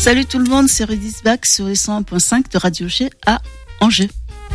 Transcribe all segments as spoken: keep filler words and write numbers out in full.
Salut tout le monde, c'est Rudy Sbach sur les cent un virgule cinq de Radio G à Angers.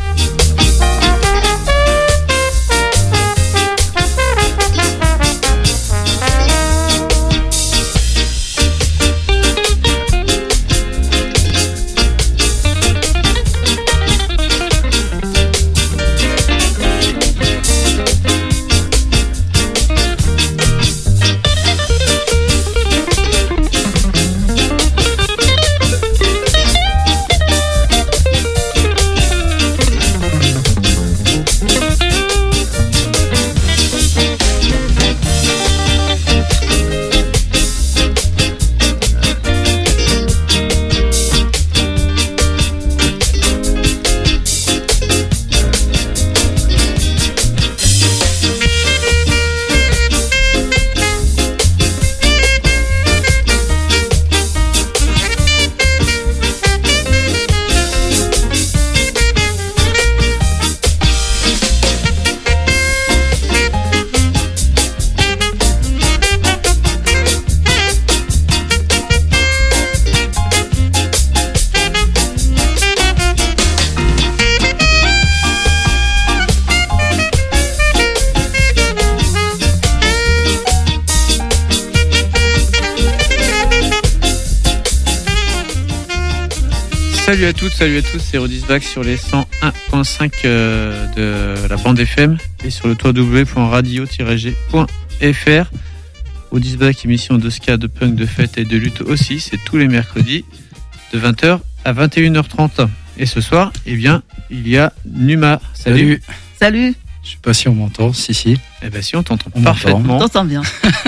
Salut à toutes, salut à tous, c'est Rudy Sbach sur les cent un virgule cinq euh, de la bande F M et sur le w w w point radio tiret g point f r. Rudy Sbach, émission de ska, de punk, de fête et de lutte aussi, c'est tous les mercredis de vingt heures à vingt et une heures trente. Et ce soir, eh bien, il y a Numa. Salut. Salut. Je sais pas si on m'entend, si si. Eh ben si, on t'entend on parfaitement. On t'entend bien.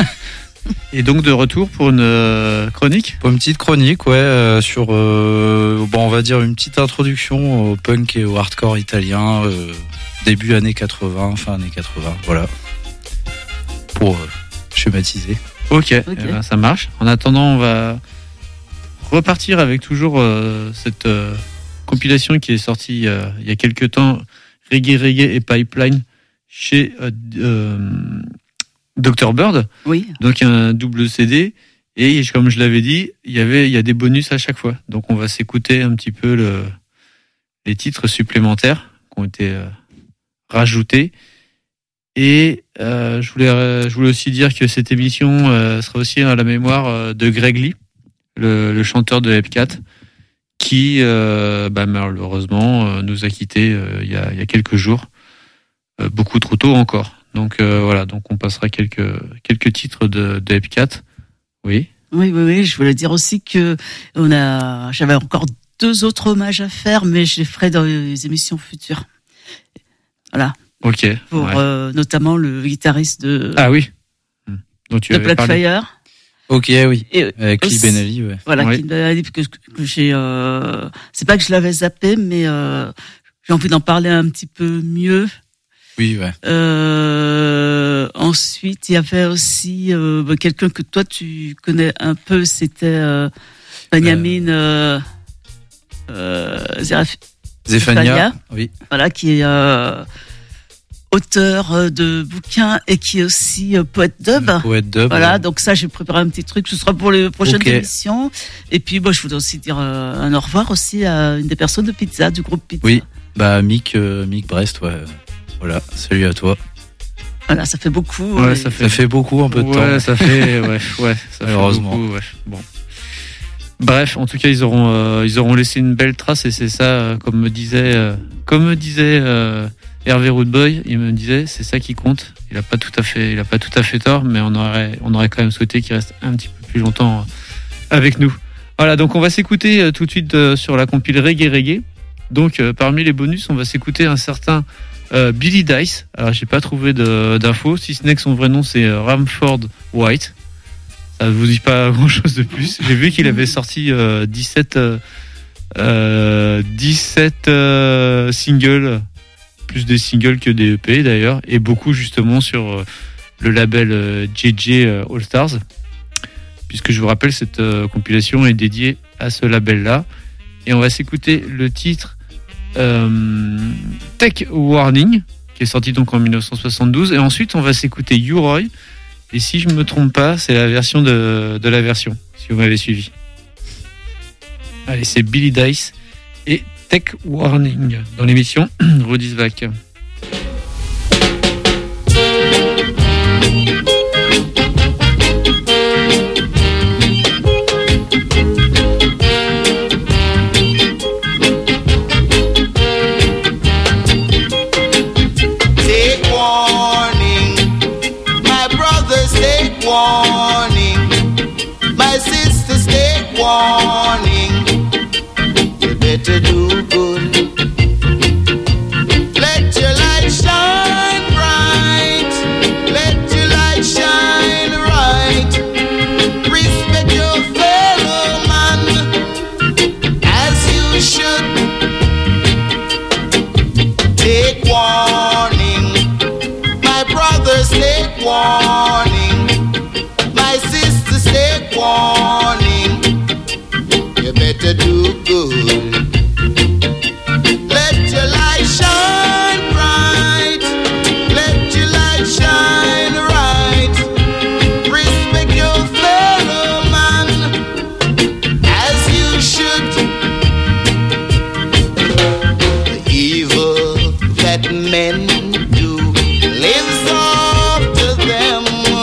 Et donc de retour pour une euh, chronique Pour une petite chronique, ouais, euh, sur, euh, bon, on va dire une petite introduction au punk et au hardcore italien, euh, début années quatre-vingts, fin années quatre-vingts, voilà, pour euh, schématiser. Ok, okay. Eh ben, ça marche. En attendant, on va repartir avec toujours euh, cette euh, compilation qui est sortie euh, il y a quelques temps, Reggae Reggae et Pipeline, chez... Euh, euh, docteur Bird, oui. Donc un double C D, et comme je l'avais dit, il y avait, il y a des bonus à chaque fois. Donc on va s'écouter un petit peu le, les titres supplémentaires qui ont été euh, rajoutés. Et euh, je voulais, euh, je voulais aussi dire que cette émission euh, sera aussi à la mémoire euh, de Greg Lee, le, le chanteur de Hepcat, qui euh, bah, malheureusement euh, nous a quittés euh, il y a, il y a quelques jours, euh, beaucoup trop tôt encore. Donc euh, voilà, donc on passera quelques quelques titres de, de Hepcat. Oui. Oui, oui, oui. Je voulais dire aussi que on a, j'avais encore deux autres hommages à faire, mais je les ferai dans les émissions futures. Voilà. Ok. Pour ouais. euh, notamment le guitariste de. Ah oui. Donc tu de avais parlé. Blackfire. Ok, oui. Et avec Lee Benally, ouais. Voilà, oui. Lee Benally, que, que j'ai. Euh, c'est pas que je l'avais zappé, mais euh, j'ai envie d'en parler un petit peu mieux. Oui, ouais. Euh, ensuite, il y avait aussi euh, quelqu'un que toi tu connais un peu, c'était euh, Benjamin euh, euh, Zeraf- Zefania, oui. Voilà, qui est euh, auteur de bouquins et qui est aussi euh, poète dub. Le poète dub. Voilà, ouais. donc ça, j'ai préparé un petit truc, ce sera pour les prochaines okay. émissions. Et puis, bon, je voudrais aussi dire euh, un au revoir aussi à une des personnes de Pizza, du groupe Pizza. Oui, bah Mick, euh, Mick Brest, ouais. Voilà, salut à toi. Voilà, ça fait beaucoup. Ouais, et... ça fait ça fait beaucoup un peu de ouais, temps. Ouais, ça fait ouais, ouais, ça malheureusement. Fait beaucoup, ouais. Bon. Bref, en tout cas, ils auront euh, ils auront laissé une belle trace et c'est ça euh, comme me disait euh, comme me disait euh, Hervé Rootboy, il me disait c'est ça qui compte. Il a pas tout à fait il a pas tout à fait tort, mais on aurait on aurait quand même souhaité qu'il reste un petit peu plus longtemps euh, avec nous. Voilà, donc on va s'écouter euh, tout de suite euh, sur la compile Reggae Reggae. Donc euh, parmi les bonus, on va s'écouter un certain Euh, Billy Dice. Alors j'ai pas trouvé de, d'infos, si ce n'est que son vrai nom c'est Ramford White. Ça vous dit pas grand chose de plus. J'ai vu qu'il avait sorti euh, dix-sept euh, euh, dix-sept euh, singles, plus des singles que des E P d'ailleurs, et beaucoup justement sur euh, le label euh, J J All Stars, puisque je vous rappelle cette euh, compilation est dédiée à ce label là. Et on va s'écouter le titre Euh, Tech Warning, qui est sorti donc en dix-neuf cent soixante-douze, et ensuite on va s'écouter U-Roy, et si je me trompe pas, c'est la version de, de la version, si vous m'avez suivi. Allez, c'est Billy Dice et Tech Warning dans l'émission Rudy's Back. Warning, my sisters, take warning. You better do good. Let your light shine bright. Let your light shine right. Respect your fellow man as you should. Take warning, my brothers, take warning. Take warning, you better do good. Let your light shine bright. Let your light shine right. Respect your fellow man as you should. The evil that men do lives after them.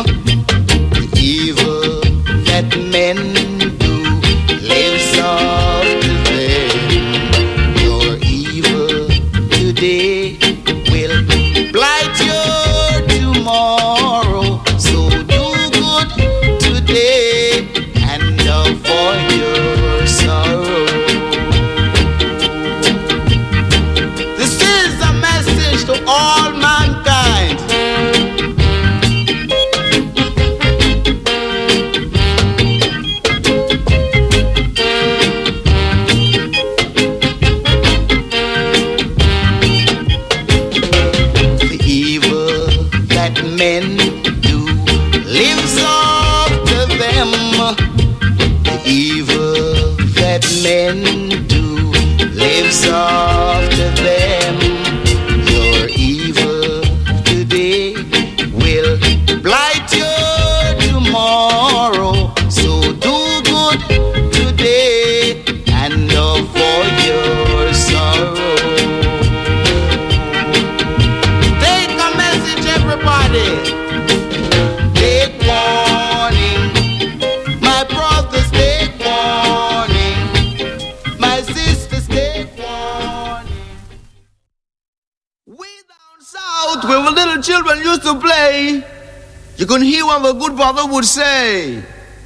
Men do lives after them. Your evil today will blight your tomorrow. So do good today and avoid your sorrow. This is a message to all mankind. Men do lives after them. The evil that men do lives after them. Your evil today will blight your tomorrow. So do good today and avoid your sorrow. Take a message, everybody. Take warning, my brothers, take warning, my sisters, take warning. Way down south, where the little children used to play, you can hear what the good father would say.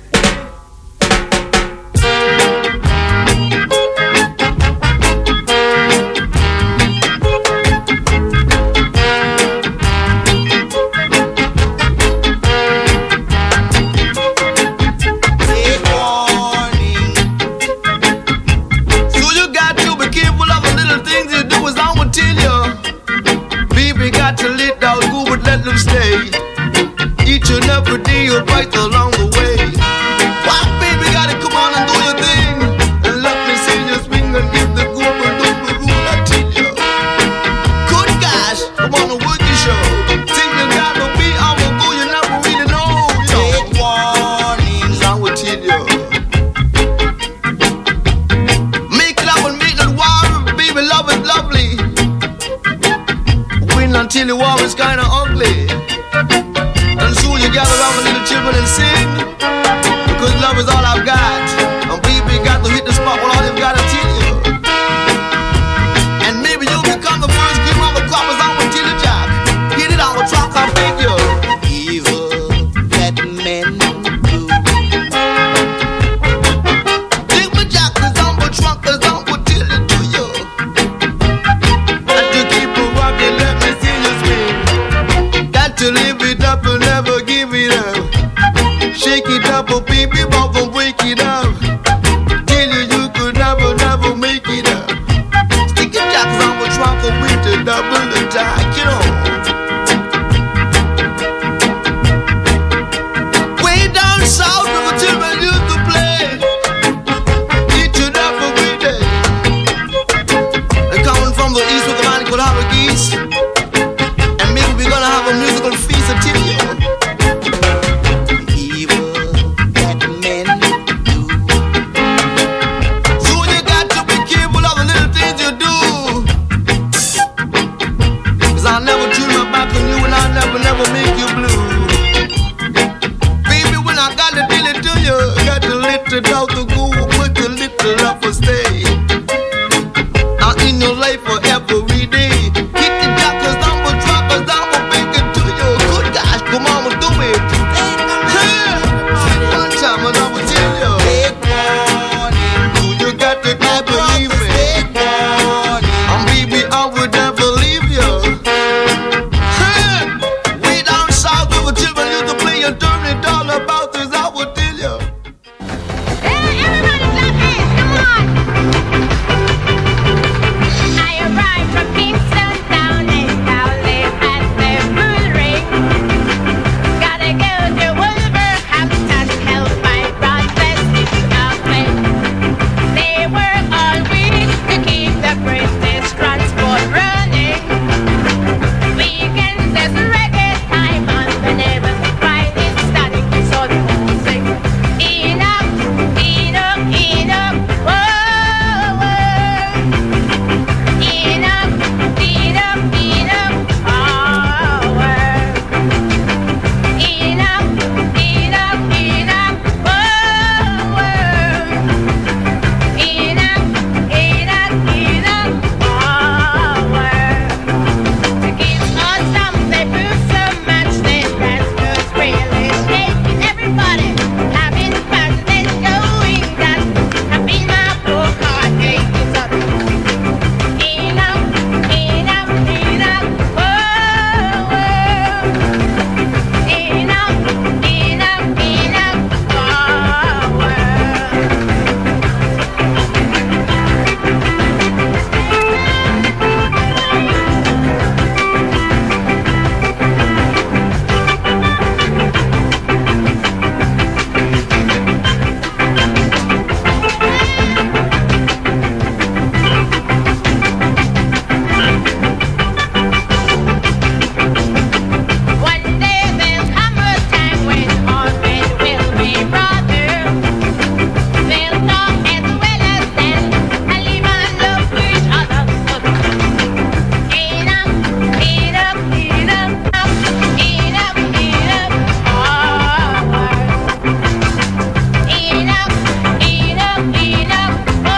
Let them stay. Each and every day you'll fight along the way. Why, baby, gotta come on and do your thing. And let me see you swing and give the good and do the rule, I tell you. Good gosh, come on and work your show. Think you gotta be on the go, you never really know. Take warnings, I will tell you. Make love and make it war, baby, love is lovely. Win until the war is kinda ugly. And so you gather around with little children and sing, because love is all I've got. And baby got to hit the spot with all they've got to tell you. And maybe you'll become the first king of the coppers on with Tilly Jack. Hit it on the track, I'll make you. Evil that men do. Take my jack is on the trunk, is on with Tilly to you. And to keep it rocking, let me see you swing. Got to live it up and never give it up. Shake it up, oh baby, but don't break it up. Tell you you could never I'll never turn my back on you, and I'll never, never make you blue. Baby, when I got to tell it to you, got a little doubt to go, but a little love to stay. I'm in your life for every day. Hit the jackers down, but droppers down, but bring it to you. Good gosh, come on, do it. Hey, one time and I will tell you. Big morning, do you got to keep believing? Big morning, and baby, I would never leave you. Hey, way down south, we were children used to play and turn it all about this, I would tell you. Hey, everybody clap hands, come on. I arrived from Kingston down in Cowley at the bull ring. Gotta go to Wolverhampton, help my brothers in Scotland. They work all week to keep the British transport running. Weekends there's reggae time on the neighbors Friday starting so the whole sing. Enough, enough, enough, whoa, whoa. Enough, enough, enough, oh, whoa. Enough, enough, enough, whoa, whoa. Enough, enough, enough, oh, whoa. To give us some, they prove so much, they dance just really shaking everybody, having fun, then going that happy my poor heart aches up. Enough, enough, enough, oh, oh. Enough, enough, enough, oh, oh. One day there'll come a time when all men will be brothers. They'll talk as well as then and live and love each other. Enough, enough, enough, enough, enough, oh, enough, enough, enough, oh,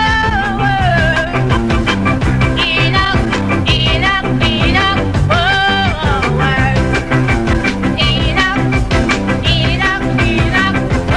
enough, enough, enough, oh, enough, enough, enough, oh,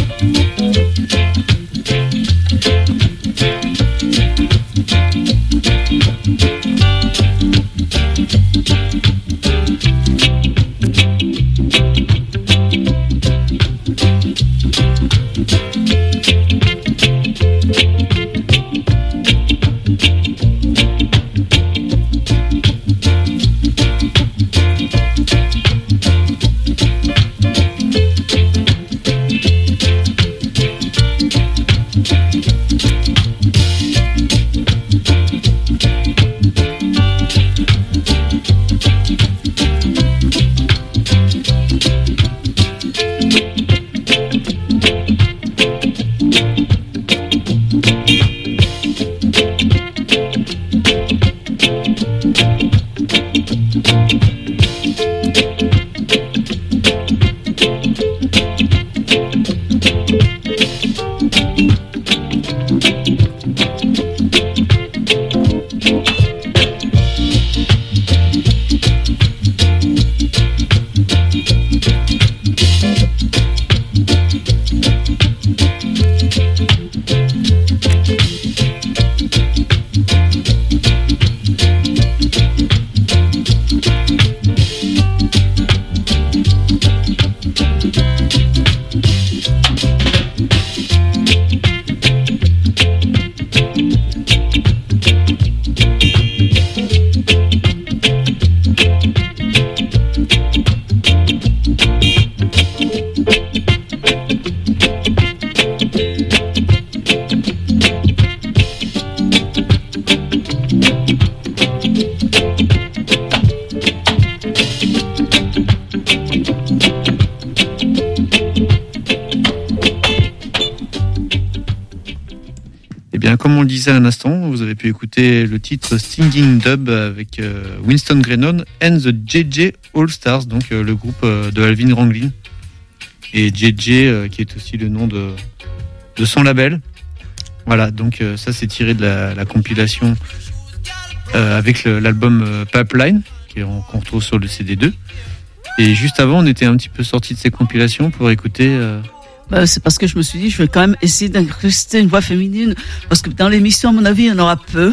Thank you. on le disait à un instant, vous avez pu écouter le titre Stinging Dub avec euh, Winston Grennan and the J J All Stars, donc euh, le groupe euh, de Alvin Ranglin. Et J J, euh, qui est aussi le nom de, de son label. Voilà, donc euh, ça c'est tiré de la, la compilation euh, avec le, l'album euh, Pipeline, qui est, qu'on retrouve sur le C D deux. Et juste avant, on était un petit peu sorti de ces compilations pour écouter... Euh, Bah, c'est parce que je me suis dit, je vais quand même essayer d'incruster une voix féminine, parce que dans l'émission, à mon avis, il y en aura peu.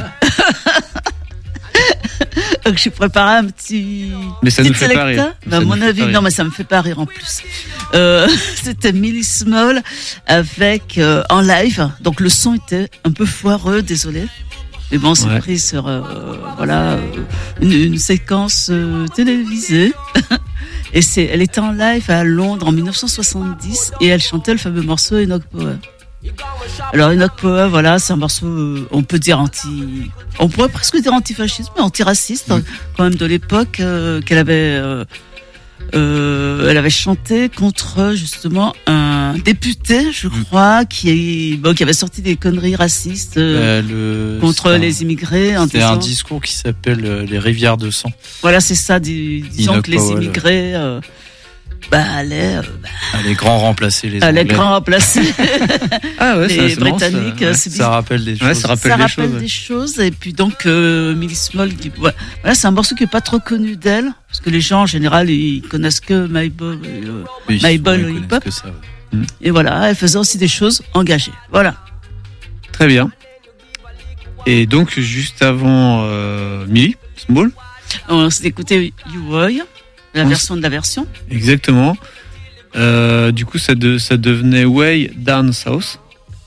Donc j'ai préparé un petit. Mais ça petit nous fait selecta. pas rire. Mais Ça à nous mon fait avis, pas rire. non, mais ça me fait pas rire en plus. Euh, c'était Millie Small avec euh, en live. Donc le son était un peu foireux, désolé. Mais bon, c'est Ouais. pris sur euh, voilà euh, une, une séquence euh, télévisée. Et c'est, elle était en live à Londres en dix-neuf cent soixante-dix et elle chantait le fameux morceau Enoch Power. Alors Enoch Power, voilà, c'est un morceau, euh, on peut dire anti, on pourrait presque dire antifasciste, mais antiraciste Mmh. quand même de l'époque euh, qu'elle avait, euh, euh, elle avait chanté contre justement un député, je crois, qui, bon, qui avait sorti des conneries racistes euh, Euh, le, contre c'est un- les immigrés. en C'est un disant- discours qui s'appelle euh, Les rivières de sang. Voilà, c'est ça, dis- disons Enoch que les Powell. immigrés, euh, bah, allaient, euh, bah, Les grands remplacer les allaient Anglais. grand remplacer Ah ouais, ça, les c'est marrant, ça. Britanniques. Ouais. c'est Ça bizarre. rappelle des Ouais, choses. ça rappelle ça des rappelle choses, des ouais. choses. Et puis donc euh, Millie Small, qui, voilà, Voilà, c'est un morceau qui est pas trop connu d'elle, parce que les gens en général ils connaissent que My Boy. euh, Oui, My souvent, Ball ils au connaissent hip-hop. que ça, ouais. et voilà, elle faisait aussi des choses engagées. Voilà. Très bien. Et donc, juste avant euh, Millie Small, On s'est écouté You Boy, la On version de la version. exactement. Euh, du coup, ça, de, ça devenait Way Down South.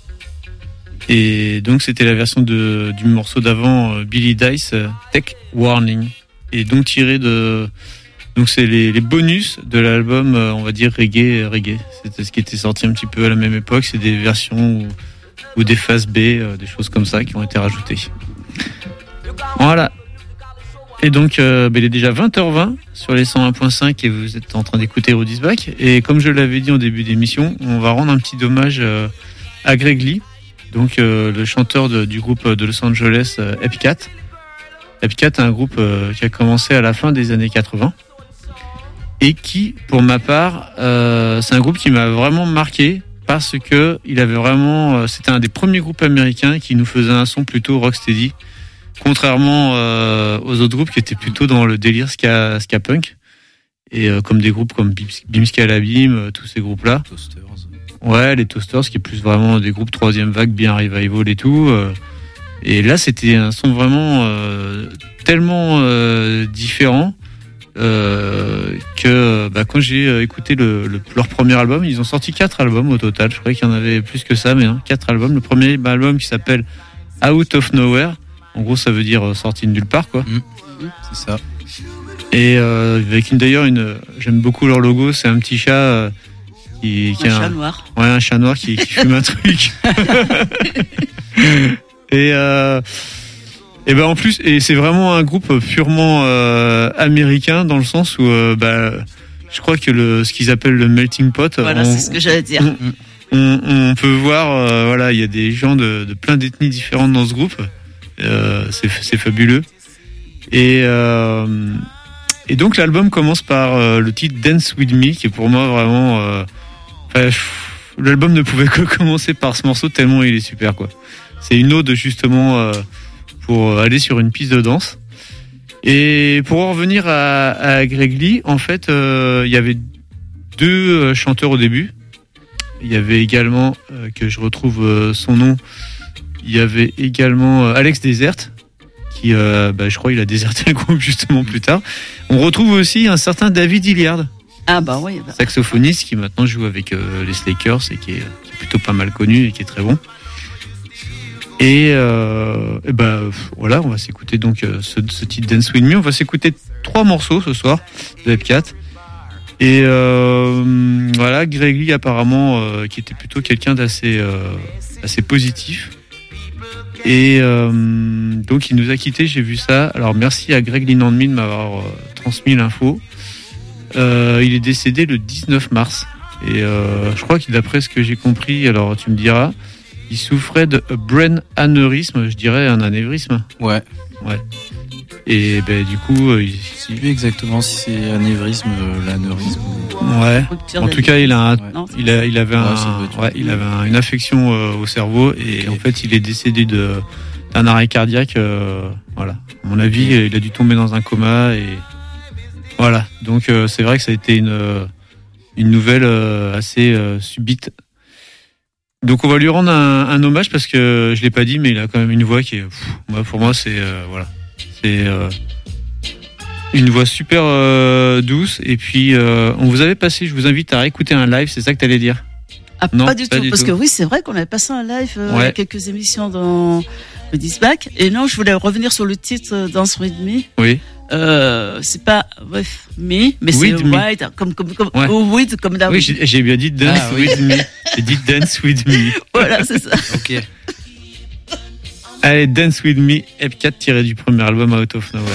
Et donc, c'était la version de, du morceau d'avant, euh, Billy Dice, euh, Tech Warning. Et donc, tiré de. Donc, c'est les, les bonus de l'album, euh, on va dire reggae. reggae. C'était ce qui était sorti un petit peu à la même époque. C'est des versions ou, ou des phases B, euh, des choses comme ça qui ont été rajoutées. Voilà. Et donc, euh, bah, il est déjà vingt heures vingt sur les cent un point cinq et vous êtes en train d'écouter Rodisback. Et comme je l'avais dit en début d'émission, on va rendre un petit hommage euh, à Greg Lee, donc euh, le chanteur de- du groupe de Los Angeles euh, Epcat. Epcat est un groupe euh, qui a commencé à la fin des années quatre-vingts et qui, pour ma part, euh, c'est un groupe qui m'a vraiment marqué parce que il avait vraiment, euh, c'était un des premiers groupes américains qui nous faisait un son plutôt rocksteady. Contrairement euh, aux autres groupes qui étaient plutôt dans le délire ska, ska punk et euh, comme des groupes comme Bims- Bimska Labim, euh, tous ces groupes-là. Toasters. Ouais, les Toasters qui est plus vraiment des groupes troisième vague, bien revival et tout. euh. Et là, c'était un son vraiment euh, tellement euh, différent euh, que bah, quand j'ai euh, écouté le, le- leur premier album, ils ont sorti quatre albums au total. Je croyais qu'il y en avait plus que ça, mais non, quatre albums. Le premier bah, album qui s'appelle Out of Nowhere. En gros, ça veut dire euh, sorti de nulle part, quoi. C'est ça. Et euh, avec une d'ailleurs une, j'aime beaucoup leur logo. C'est un petit chat euh, qui, qui Un a chat un, noir. ouais, un chat noir qui, qui fume un truc. et euh, et ben en plus, et c'est vraiment un groupe purement euh, américain dans le sens où euh, bah, je crois que le ce qu'ils appellent le melting pot. Voilà, on- c'est ce que j'allais dire. on, on peut voir, euh, voilà, il y a des gens de, de plein d'ethnies différentes dans ce groupe. Euh, c'est, c'est fabuleux. Et, euh, et donc l'album commence par euh, le titre Dance With Me, qui est pour moi vraiment... Euh, enfin, pff, l'album ne pouvait que commencer par ce morceau tellement il est super, quoi. C'est une ode justement euh, pour aller sur une piste de danse. Et pour en revenir à, à Greg Lee, en fait, euh, il y avait deux euh, chanteurs au début. Il y avait également, euh, que je retrouve euh, son nom, il y avait également euh, Alex Desert, qui, euh, bah, je crois, il a déserté le groupe justement plus tard. On retrouve aussi un certain David Hilliard, Ah bah oui. Bah. saxophoniste, qui maintenant joue avec euh, les Slakers et qui est, qui est plutôt pas mal connu et qui est très bon. Et, euh, et bah, voilà, on va s'écouter donc euh, ce, ce titre Dance With Me. On va s'écouter trois morceaux ce soir de Epcat. Et euh, voilà, Greg Lee apparemment, euh, qui était plutôt quelqu'un d'assez euh, assez positif. Et euh, donc il nous a quittés, j'ai vu ça. Alors merci à Greg Linandmin de m'avoir euh, transmis l'info. Euh, il est décédé le dix-neuf mars. Et euh, je crois que d'après ce que j'ai compris, alors tu me diras, il souffrait de brain anévrisme, je dirais un anévrisme. Ouais. Ouais. Et ben du coup, euh, il, Je sais plus exactement si c'est anévrisme, euh, l'anévrisme. ouais. Rupture En tout cas, il a, un, Ouais. Non, il a, il avait un, Ouais, ça doit être- ouais, il avait un- une affection euh, au cerveau et Ok. en fait, il est décédé de d'un arrêt cardiaque. Euh, voilà. À mon avis, il a dû tomber dans un coma et voilà. Donc euh, c'est vrai que ça a été une euh, une nouvelle euh, assez euh, subite. Donc on va lui rendre un, un hommage parce que je l'ai pas dit, mais il a quand même une voix qui est, pff, moi, pour moi, c'est euh, voilà, c'est euh, une voix super euh, douce. Et puis euh, on vous avait passé, je vous invite à réécouter un live, c'est ça que t'allais dire? Ah, Non, pas du pas tout, du parce tout. que oui, c'est vrai qu'on avait passé un live euh, Ouais. il y a quelques émissions dans le Disbac. Et non, je voulais revenir sur le titre euh, Dance With Me. Oui. Euh, c'est pas bref, me, mais c'est With me. white, comme comme comme Ouais. oh, with comme là. Oui, j'ai j'ai bien dit dance Ah, oui. with me. J'ai dit dance with me. Voilà, c'est ça. Ok. Allez, dance with me, F quatre tiré du premier album Out of Nowhere.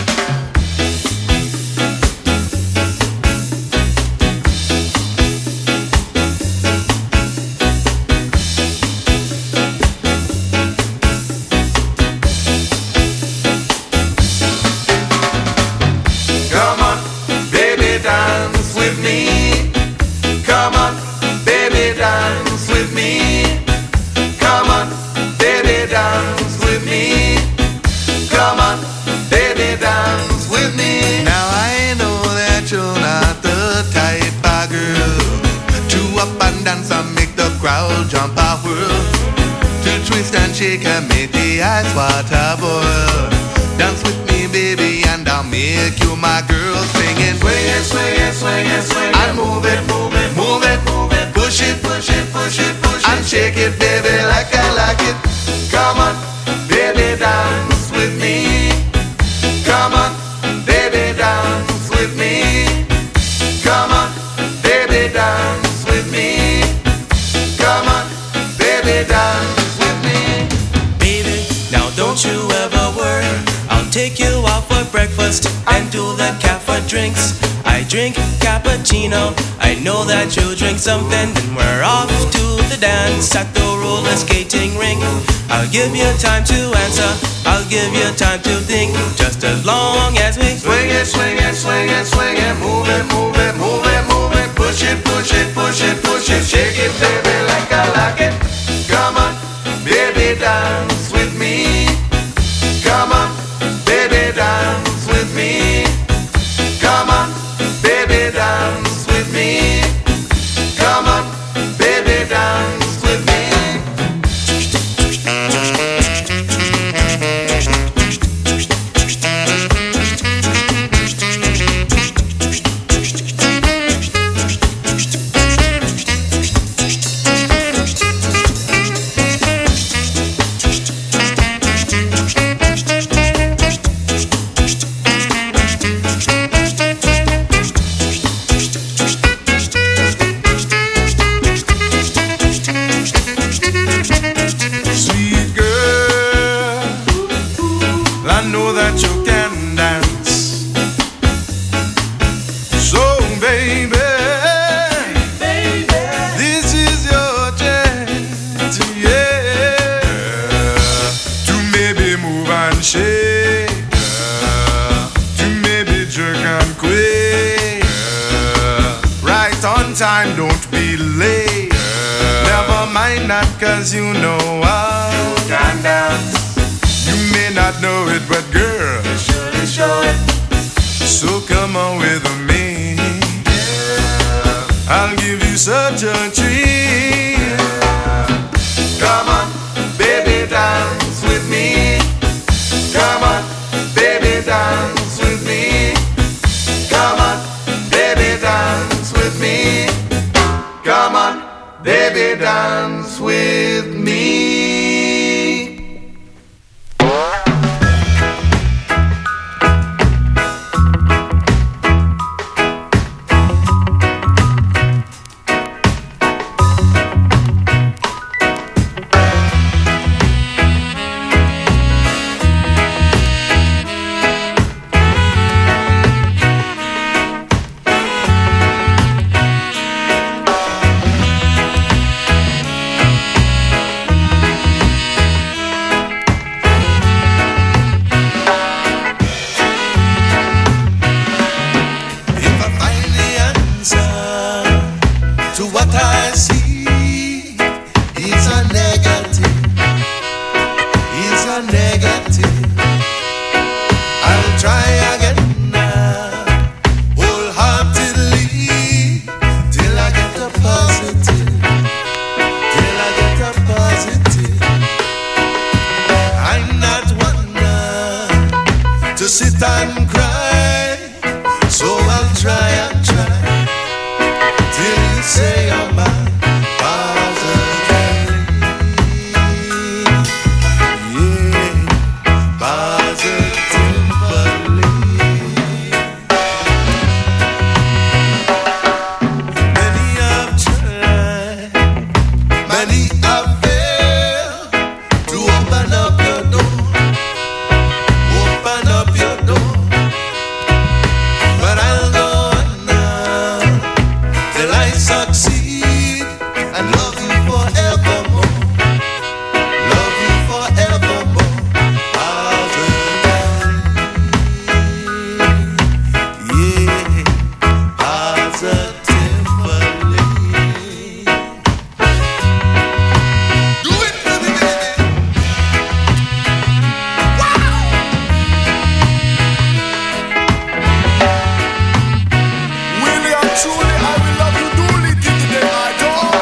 Come on, baby, dance with me. Come on, baby, dance with me. Come on, baby, dance with me. Come on, baby, dance with me. Now I know that you're not the type of girl to up and dance and make the crowd jump a whirl, to twist and shake and make the ice water boil. Dance with me, baby, and I'll make you my girl. Swing it, swing it, swing it, swing it, swing it, and move it, move it, move it, move it. Push it, push it, push it, push it, and shake it, baby, like I like it. Come on, baby, dance with me. Come on, baby, dance with me. Come on, baby, dance with me. Come on, baby, dance with me. Baby, now don't you ever worry. I'll take you out for breakfast and do the cafe drinks. I drink cappuccino. I know that you drink something. Then we're off to the dance at the roller skating rink. I'll give you time to answer. I'll give you time to think. Just as long as we Swing it, swing it, swing it, swing it, move it, move it, move it, move it, push it, push it, push it, push it, shake it, baby, like I like it. Come on, baby, dance with me. Come on, baby, dance with me. Come on, baby, dance with me. Come on, baby, dance with me. Sweet girl, I know that you can dance. So baby, this is your chance, yeah, to maybe move and shake, to maybe jerk and quake, right on time, don't be late. Never mind that, cause you know how you can dance. You may not know it, but girl, you surely show it. So come on with me, I'll give you such a treat. Come on, baby, dance with me. Come on, baby, dance with me. Come on, baby, dance with me. Come on, baby, dance with me. try again now, wholeheartedly, till I get a positive, till I get a positive. I'm not one now to sit and cry, so I'll try and try till you say you're mine positively, yeah, positively. Many have tried, many have failed to open up your door, open up your door. But I'll go on now till I succeed and love you forevermore, love you forevermore, positively, yeah, positively. Do it for me, baby. William, truly, I will love you duly till the day I die.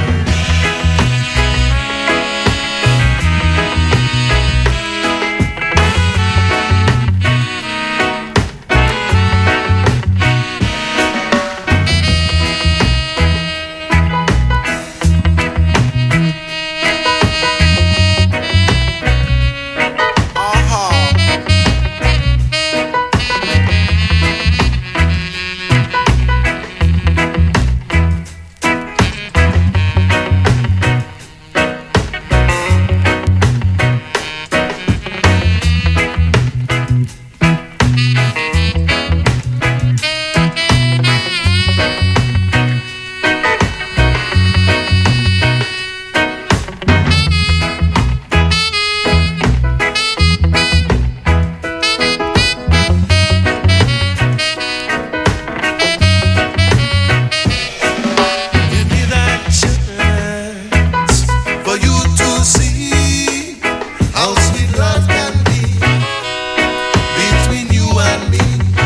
Give me that chance for you to see how sweet love can be between you and me.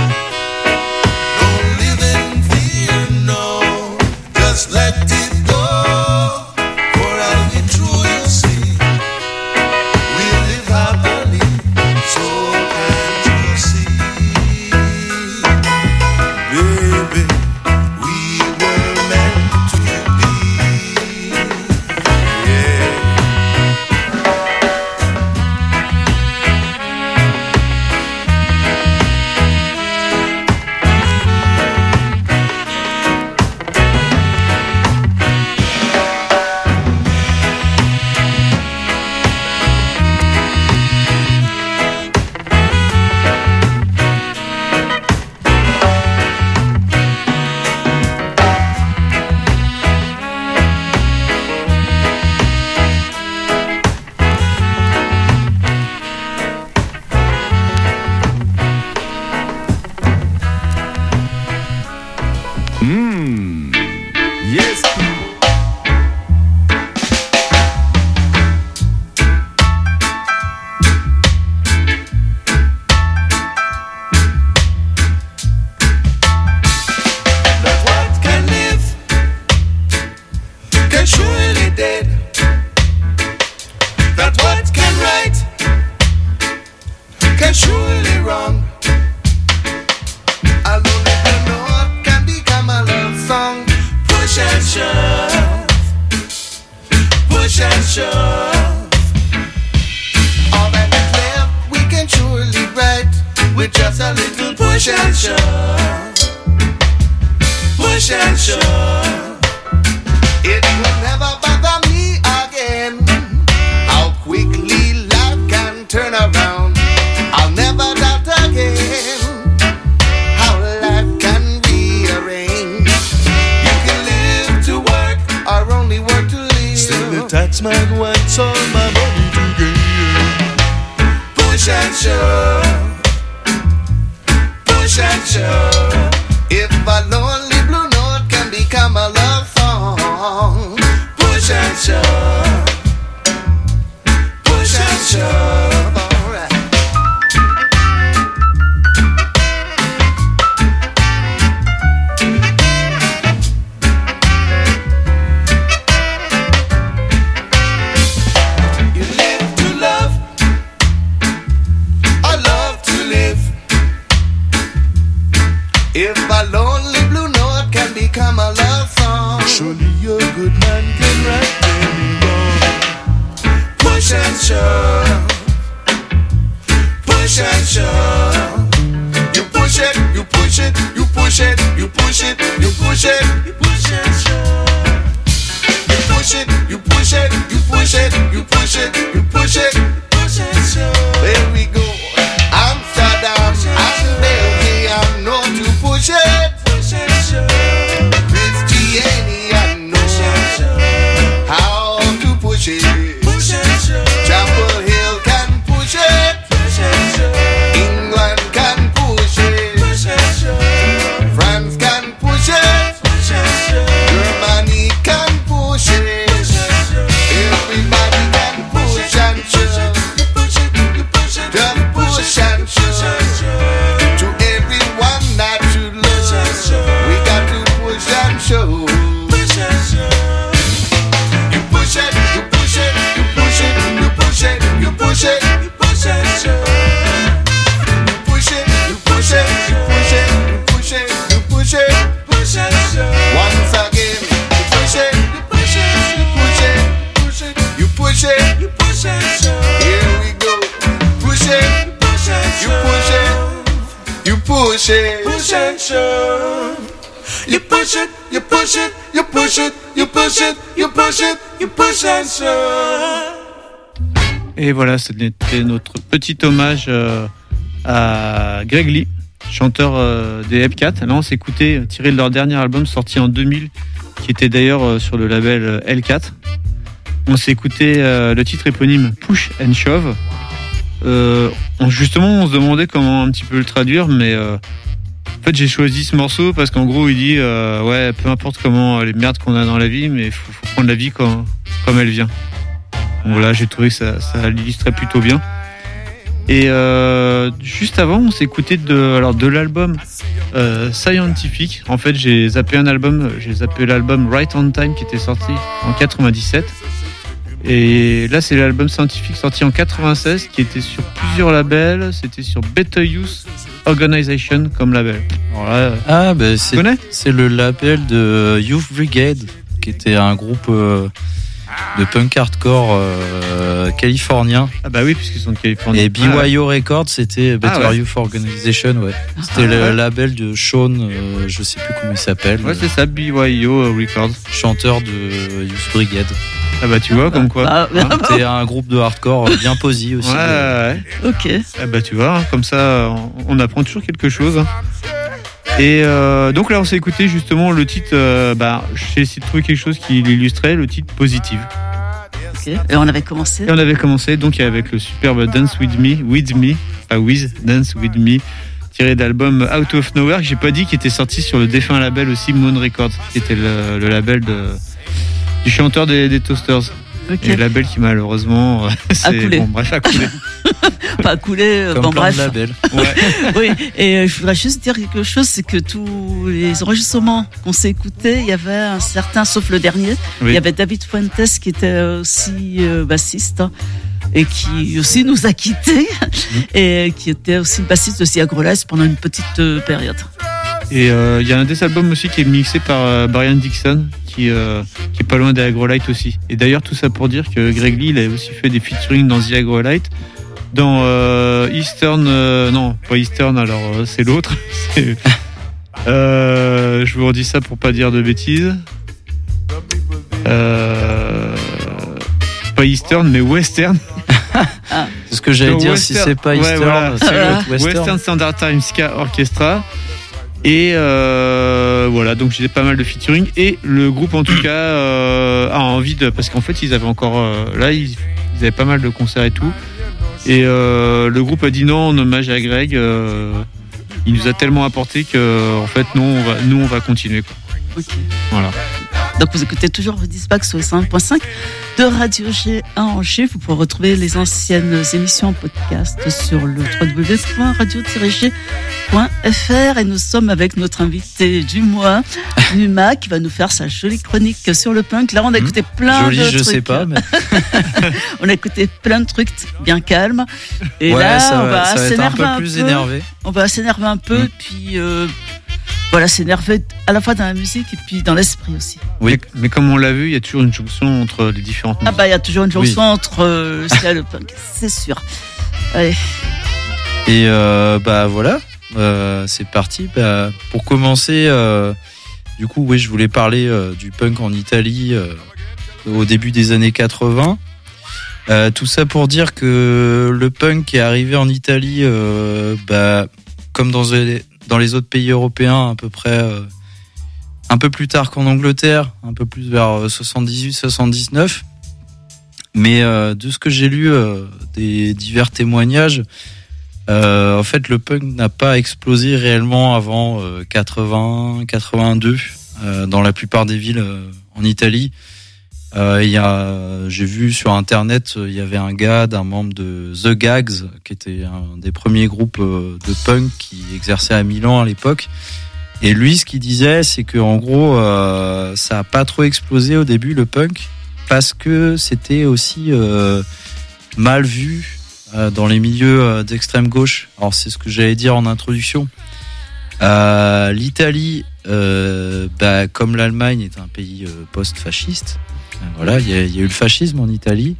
Don't live in fear, no, just let it go. For I'll be true, you see. We live happily, so can't you see, baby? We were meant to be, yeah. Yes. That what can live can surely dead. That what can right can surely wrong. A lonely note can become a love song. Push and shove, push and shove. All that is left we can surely write with just a little push and shove, push and shove. It will never bother me again how quickly life can turn around. I'll never doubt again how life can rearrange. You can live to work or only work to live. Still the taxman wants all my money to gain. Push and shove, push and shove. If a lonely blue note can become a love song, push and shove, push and shove. All right. If a lonely blue note can become a love song, surely a good man can write any wrong. Push and shove, push and shove. You push it, you push it, you push it, you push it, you push it, you push and shove. You push it, you push it, you push it, you push it, you push it, push and shove. There we go. Amsterdam and Belgium know to push it, push and shove. Christianity knows how to push it, push and shove. Chapel Hill can push it, push and shove. England can push it, push and shove. France can push it, push and shove. Germany can push it, push and shove. Everybody can push and shove. You push it, you push it, just push and shove. To everyone that you love, we got to push and shove. Push and shove. You push it, you push it, you push it, you push it, you push it, you push and shove. You push it, you push it, you push it, you push it, you push it, push and shove. Once again, you push it, you push it, you push it, push it, you push it, you push and shove. Here we go. Push it, you push and shove. You push it, you push it, push and shove. You push it, you push it, you push it, you push it, you push it, you push and shove. Et voilà, c'était notre petit hommage euh, à Greg Lee, chanteur euh, des Hepcat. Là, on s'est écouté tiré de leur dernier album sorti en deux mille, qui était d'ailleurs euh, sur le label euh, L quatre. On s'est écouté euh, le titre éponyme Push and Shove. Euh, on, justement, on se demandait comment un petit peu le traduire, mais euh, en fait, j'ai choisi ce morceau parce qu'en gros, il dit euh, ouais, peu importe comment les merdes qu'on a dans la vie, mais faut, faut prendre la vie comme, comme elle vient. Donc voilà, j'ai trouvé que ça, ça l'illustrait plutôt bien. Et euh, juste avant, on s'est écouté de, alors de l'album euh, Scientific. En fait, j'ai zappé un album, j'ai zappé l'album Right on Time qui était sorti en quatre-vingt-dix-sept. Et là, c'est l'album Scientific sorti en quatre-vingt-seize qui était sur plusieurs labels. C'était sur Better Youth Organization comme label. Alors là, Ah, ben c'est, tu connais ? c'est le label de Youth Brigade, qui était un groupe euh, de punk hardcore euh, californien. Ah bah oui, puisqu'ils sont de Californie. Et B Y O Records, c'était Better Ah ouais. Youth Organization, ouais. C'était Ah le ouais. label de Sean, euh, je sais plus comment il s'appelle, Ouais, c'est ça, B Y O Records. chanteur de Youth Brigade. Ah bah tu vois, comme quoi. Ah, Hein C'était un groupe de hardcore bien posé aussi. Ouais, ouais, ouais. ok. Ah bah tu vois, hein, comme ça, on, on apprend toujours quelque chose. hein. Et euh, donc là, on s'est écouté justement le titre. Euh, bah, j'ai essayé de trouver quelque chose qui l'illustrait, le titre Positive. Ok. Et on avait commencé. Et on avait commencé donc avec le superbe Dance With Me, With Me, pas With, Dance With Me, tiré d'album Out of Nowhere, que j'ai pas dit, qui était sorti sur le défunt label aussi Moon Records, qui était le, le label de, du chanteur des, des Toasters. Ok. Et le label qui malheureusement, euh, c'est, coulé. bon bref, a coulé. Pas coulé. euh, Comme bon, plein bref. de labels. Ouais. Oui. Et euh, je voudrais juste dire quelque chose, c'est que tous les enregistrements qu'on s'est écoutés, il y avait un certain, sauf le dernier, Oui. il y avait David Fuentes qui était aussi euh, bassiste. hein, Et qui aussi nous a quittés, et qui était aussi le bassiste de Siagrolais pendant une petite euh, période. Et il euh, y a un des albums aussi qui est mixé par euh, Brian Dixon, qui, euh, qui est pas loin des Agrolight aussi. Et d'ailleurs, tout ça pour dire que Greg Lee, il a aussi fait des featuring dans The Agrolight, dans euh, Eastern, euh, non, pas Eastern, alors euh, c'est l'autre. c'est, euh, je vous redis ça pour pas dire de bêtises. Euh, pas Eastern, mais Western. C'est ce que j'allais Le dire, Western. si c'est pas Ouais, Eastern, voilà. c'est Ah. l'autre Western. Western Standard Time Ska Orchestra. Et euh, voilà, donc j'ai pas mal de featuring. Et le groupe, en tout cas, euh, a envie de. Parce qu'en fait, ils avaient encore. Euh, là, ils, ils avaient pas mal de concerts et tout. Et euh, le groupe a dit non en hommage à Greg. Euh, il nous a tellement apporté que, en fait, nous, on va, nous, on va continuer. Quoi. Ok. Voilà. Donc vous écoutez toujours Dispatch sur le cent un point cinq de Radio G à Angers. Vous pouvez retrouver les anciennes émissions en podcast sur le w w w point radio tiret g point f r. Et nous sommes avec notre invité du mois, Numa, qui va nous faire sa jolie chronique sur le punk. Là, on a écouté plein Joli, de je trucs. sais pas, mais On a écouté plein de trucs bien calmes. Et ouais, là, ça on va, va, ça va être un s'énerver peu un plus peu. énervé. On va s'énerver un peu, Mm. puis euh, voilà, s'énerver à la fois dans la musique et puis dans l'esprit aussi. Oui, mais comme on l'a vu, il y a toujours une jonction entre les différentes Ah musiques. bah il y a toujours une jonction Oui. entre euh, le ska et le punk, c'est sûr. Allez. Et euh, bah voilà, euh, c'est parti. Bah, pour commencer, euh, du coup, oui, je voulais parler euh, du punk en Italie euh, au début des années quatre-vingts. Euh, tout ça pour dire que le punk est arrivé en Italie, euh, bah, comme dans les, dans les autres pays européens, à peu près euh, un peu plus tard qu'en Angleterre, un peu plus vers soixante-dix-huit soixante-dix-neuf. Mais euh, de ce que j'ai lu, euh, des divers témoignages, euh, en fait, le punk n'a pas explosé réellement avant euh, quatre-vingts quatre-vingt-deux euh, dans la plupart des villes euh, en Italie. Euh, il y a, j'ai vu sur internet, il y avait un gars, d'un membre de The Gags, qui était un des premiers groupes euh, de punk qui exerçait à Milan à l'époque. Et lui, ce qu'il disait, c'est que en gros, euh, ça a pas trop explosé au début le punk parce que c'était aussi euh, mal vu euh, dans les milieux euh, d'extrême gauche. Alors c'est ce que j'allais dire en introduction. Euh, L'Italie, euh, bah, comme l'Allemagne, est un pays euh, post-fasciste. Euh, voilà, il y, a- il y a eu le fascisme en Italie,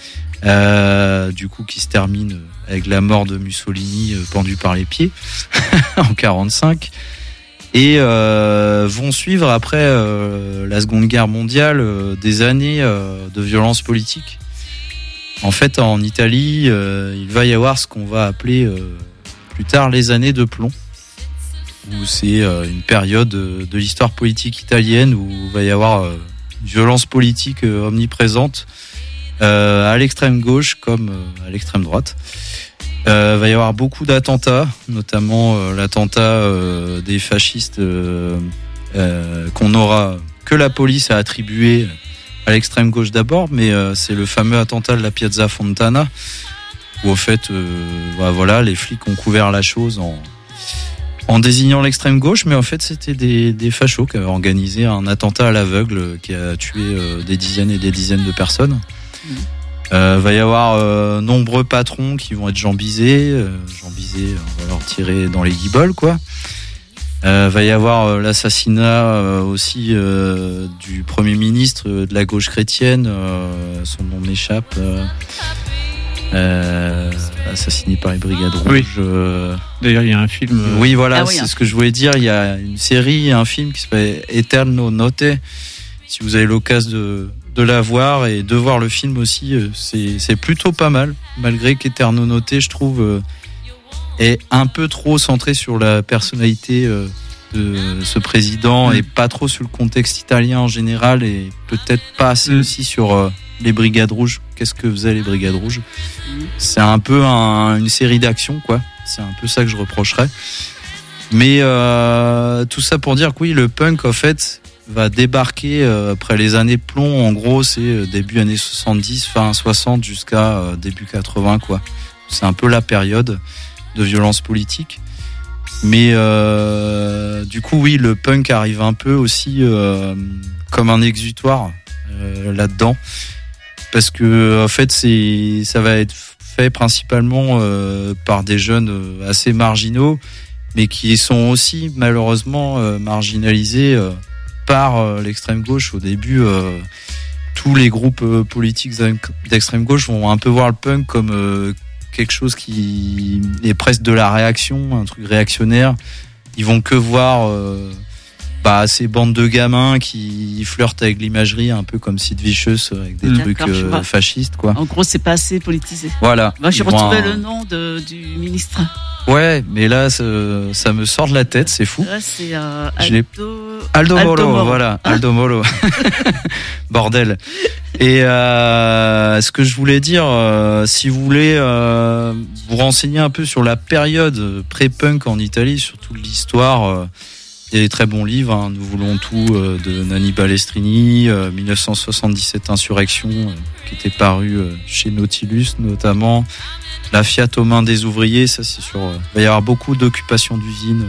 euh, du coup qui se termine avec la mort de Mussolini euh, pendu par les pieds en quarante-cinq. Et euh, vont suivre après euh, la Seconde Guerre mondiale euh, des années euh, de violence politique. En fait, en Italie, euh, il va y avoir ce qu'on va appeler euh, plus tard les années de plomb, où c'est euh, une période de, de l'histoire politique italienne où il va y avoir euh, une violence politique euh, omniprésente euh, à l'extrême gauche comme euh, à l'extrême droite. Euh, va y avoir beaucoup d'attentats, notamment euh, l'attentat euh, des fascistes euh, euh, qu'on aura que la police a attribué à l'extrême gauche d'abord, mais euh, c'est le fameux attentat de la Piazza Fontana où en fait, euh, bah, voilà, les flics ont couvert la chose en en désignant l'extrême gauche, mais en fait c'était des, des fachos qui avaient organisé un attentat à l'aveugle qui a tué euh, des dizaines et des dizaines de personnes. Euh, va y avoir euh, nombreux patrons qui vont être Jean Bizet. Euh, Jean Bizet, on va leur tirer dans les guibolles, quoi. Euh, va y avoir euh, l'assassinat euh, aussi euh, du Premier ministre de la gauche chrétienne. Euh, son nom m'échappe. Euh, euh, assassiné par les Brigades Rouges. Oui. Euh, D'ailleurs, il y a un film. euh, oui, voilà, Ah oui, c'est hein. ce que je voulais dire. Il y a une série, un film qui s'appelle Eterno Note. Si vous avez l'occasion de, de la voir et de voir le film aussi, euh, c'est, c'est plutôt pas mal. Malgré qu'Eterno Note, je trouve, euh, est un peu trop centré sur la personnalité euh, de ce président Mm. et pas trop sur le contexte italien en général et peut-être pas assez Mm. aussi sur euh, les Brigades Rouges. Qu'est-ce que faisaient les Brigades Rouges? C'est un peu un- une série d'actions, quoi. C'est un peu ça que je reprocherais. Mais euh, tout ça pour dire que oui, le punk, en fait, va débarquer euh, après les années plomb. En gros, c'est euh, début années soixante-dix, fin soixante jusqu'à euh, début quatre-vingts, quoi. C'est un peu la période de violence politique. Mais euh, du coup, oui, le punk arrive un peu aussi euh, comme un exutoire euh, là-dedans. Parce que en fait, c'est ça va être fait principalement euh, par des jeunes euh, assez marginaux, mais qui sont aussi malheureusement euh, marginalisés euh, par euh, l'extrême gauche. Au début, euh, tous les groupes euh, politiques d'extrême gauche vont un peu voir le punk comme euh, quelque chose qui est presque de la réaction, un truc réactionnaire. Ils vont que voir euh, bah, ces bandes de gamins qui flirtent avec l'imagerie, un peu comme Sid Vicious avec des Mmh. trucs D'accord, je euh, vois. fascistes, quoi. En gros, c'est pas assez politisé. Voilà. Moi, j'ai Ils vont retrouvé un- le nom de, du ministre. Ouais, mais là, ça, ça me sort de la tête, c'est fou. Là, c'est euh, Je l'ai- Aldo... Aldo Aldo Moro, Moro. voilà, Aldo Moro. Bordel. Et euh, ce que je voulais dire, euh, si vous voulez euh, vous renseigner un peu sur la période pré-punk en Italie, surtout l'histoire, euh, il y a des très bons livres, hein, Nous voulons tout euh, de Nanni Balestrini, euh, dix-neuf cent soixante-dix-sept Insurrection, euh, qui était paru euh, chez Nautilus notamment, La Fiat aux mains des ouvriers, ça c'est sur... Euh, il va y avoir beaucoup d'occupations d'usines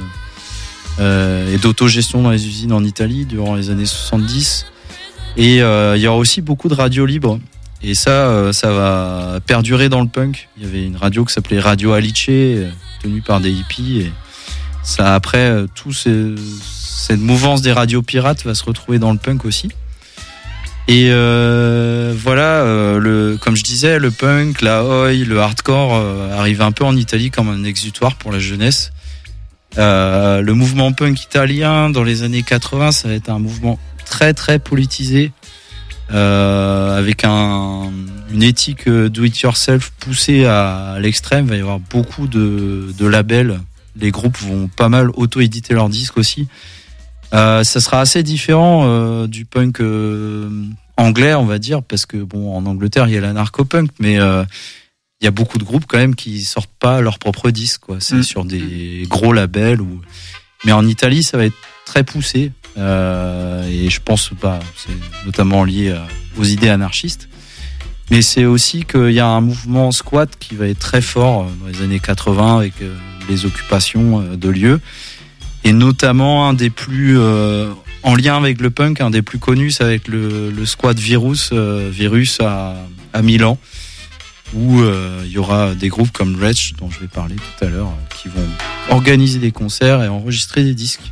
euh, et d'autogestion dans les usines en Italie durant les années soixante-dix. Et euh, il y aura aussi beaucoup de radios libres. Et ça, euh, ça va perdurer dans le punk. Il y avait une radio qui s'appelait Radio Alice, euh, tenue par des hippies. Et Ça, après, euh, tout ces, cette mouvance des radios pirates va se retrouver dans le punk aussi. Et euh, voilà, euh, le, comme je disais, le punk, la oi, le hardcore euh, arrive un peu en Italie comme un exutoire pour la jeunesse. Euh, le mouvement punk italien dans les années quatre-vingts, ça va être un mouvement très très politisé, euh, avec un, une éthique do-it-yourself poussée à, à l'extrême. Il va y avoir beaucoup de, de labels. Les groupes vont pas mal auto-éditer leurs disques aussi. Euh, ça sera assez différent euh, du punk euh, anglais, on va dire, parce que bon, en Angleterre il y a l'anarcho-punk, mais euh, il y a beaucoup de groupes quand même qui sortent pas leurs propres disques, quoi. C'est mmh. sur des gros labels ou. Mais en Italie, ça va être très poussé, euh, et je pense pas, c'est notamment lié à, aux idées anarchistes. Mais c'est aussi qu'il y a un mouvement squat qui va être très fort dans les années quatre-vingts avec euh, les occupations euh, de lieux. Et notamment un des plus euh, en lien avec le punk, un des plus connus, c'est avec le, le squat Virus, euh, Virus à, à Milan, où euh, il y aura des groupes comme Wretch, dont je vais parler tout à l'heure, qui vont organiser des concerts et enregistrer des disques.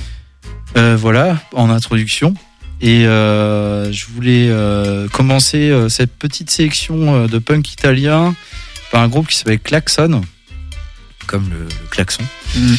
Euh, voilà, en introduction. Et euh, je voulais euh, commencer euh, cette petite sélection euh, de punk italien par un groupe qui s'appelle Klaxon, comme le, le klaxon. Mmh.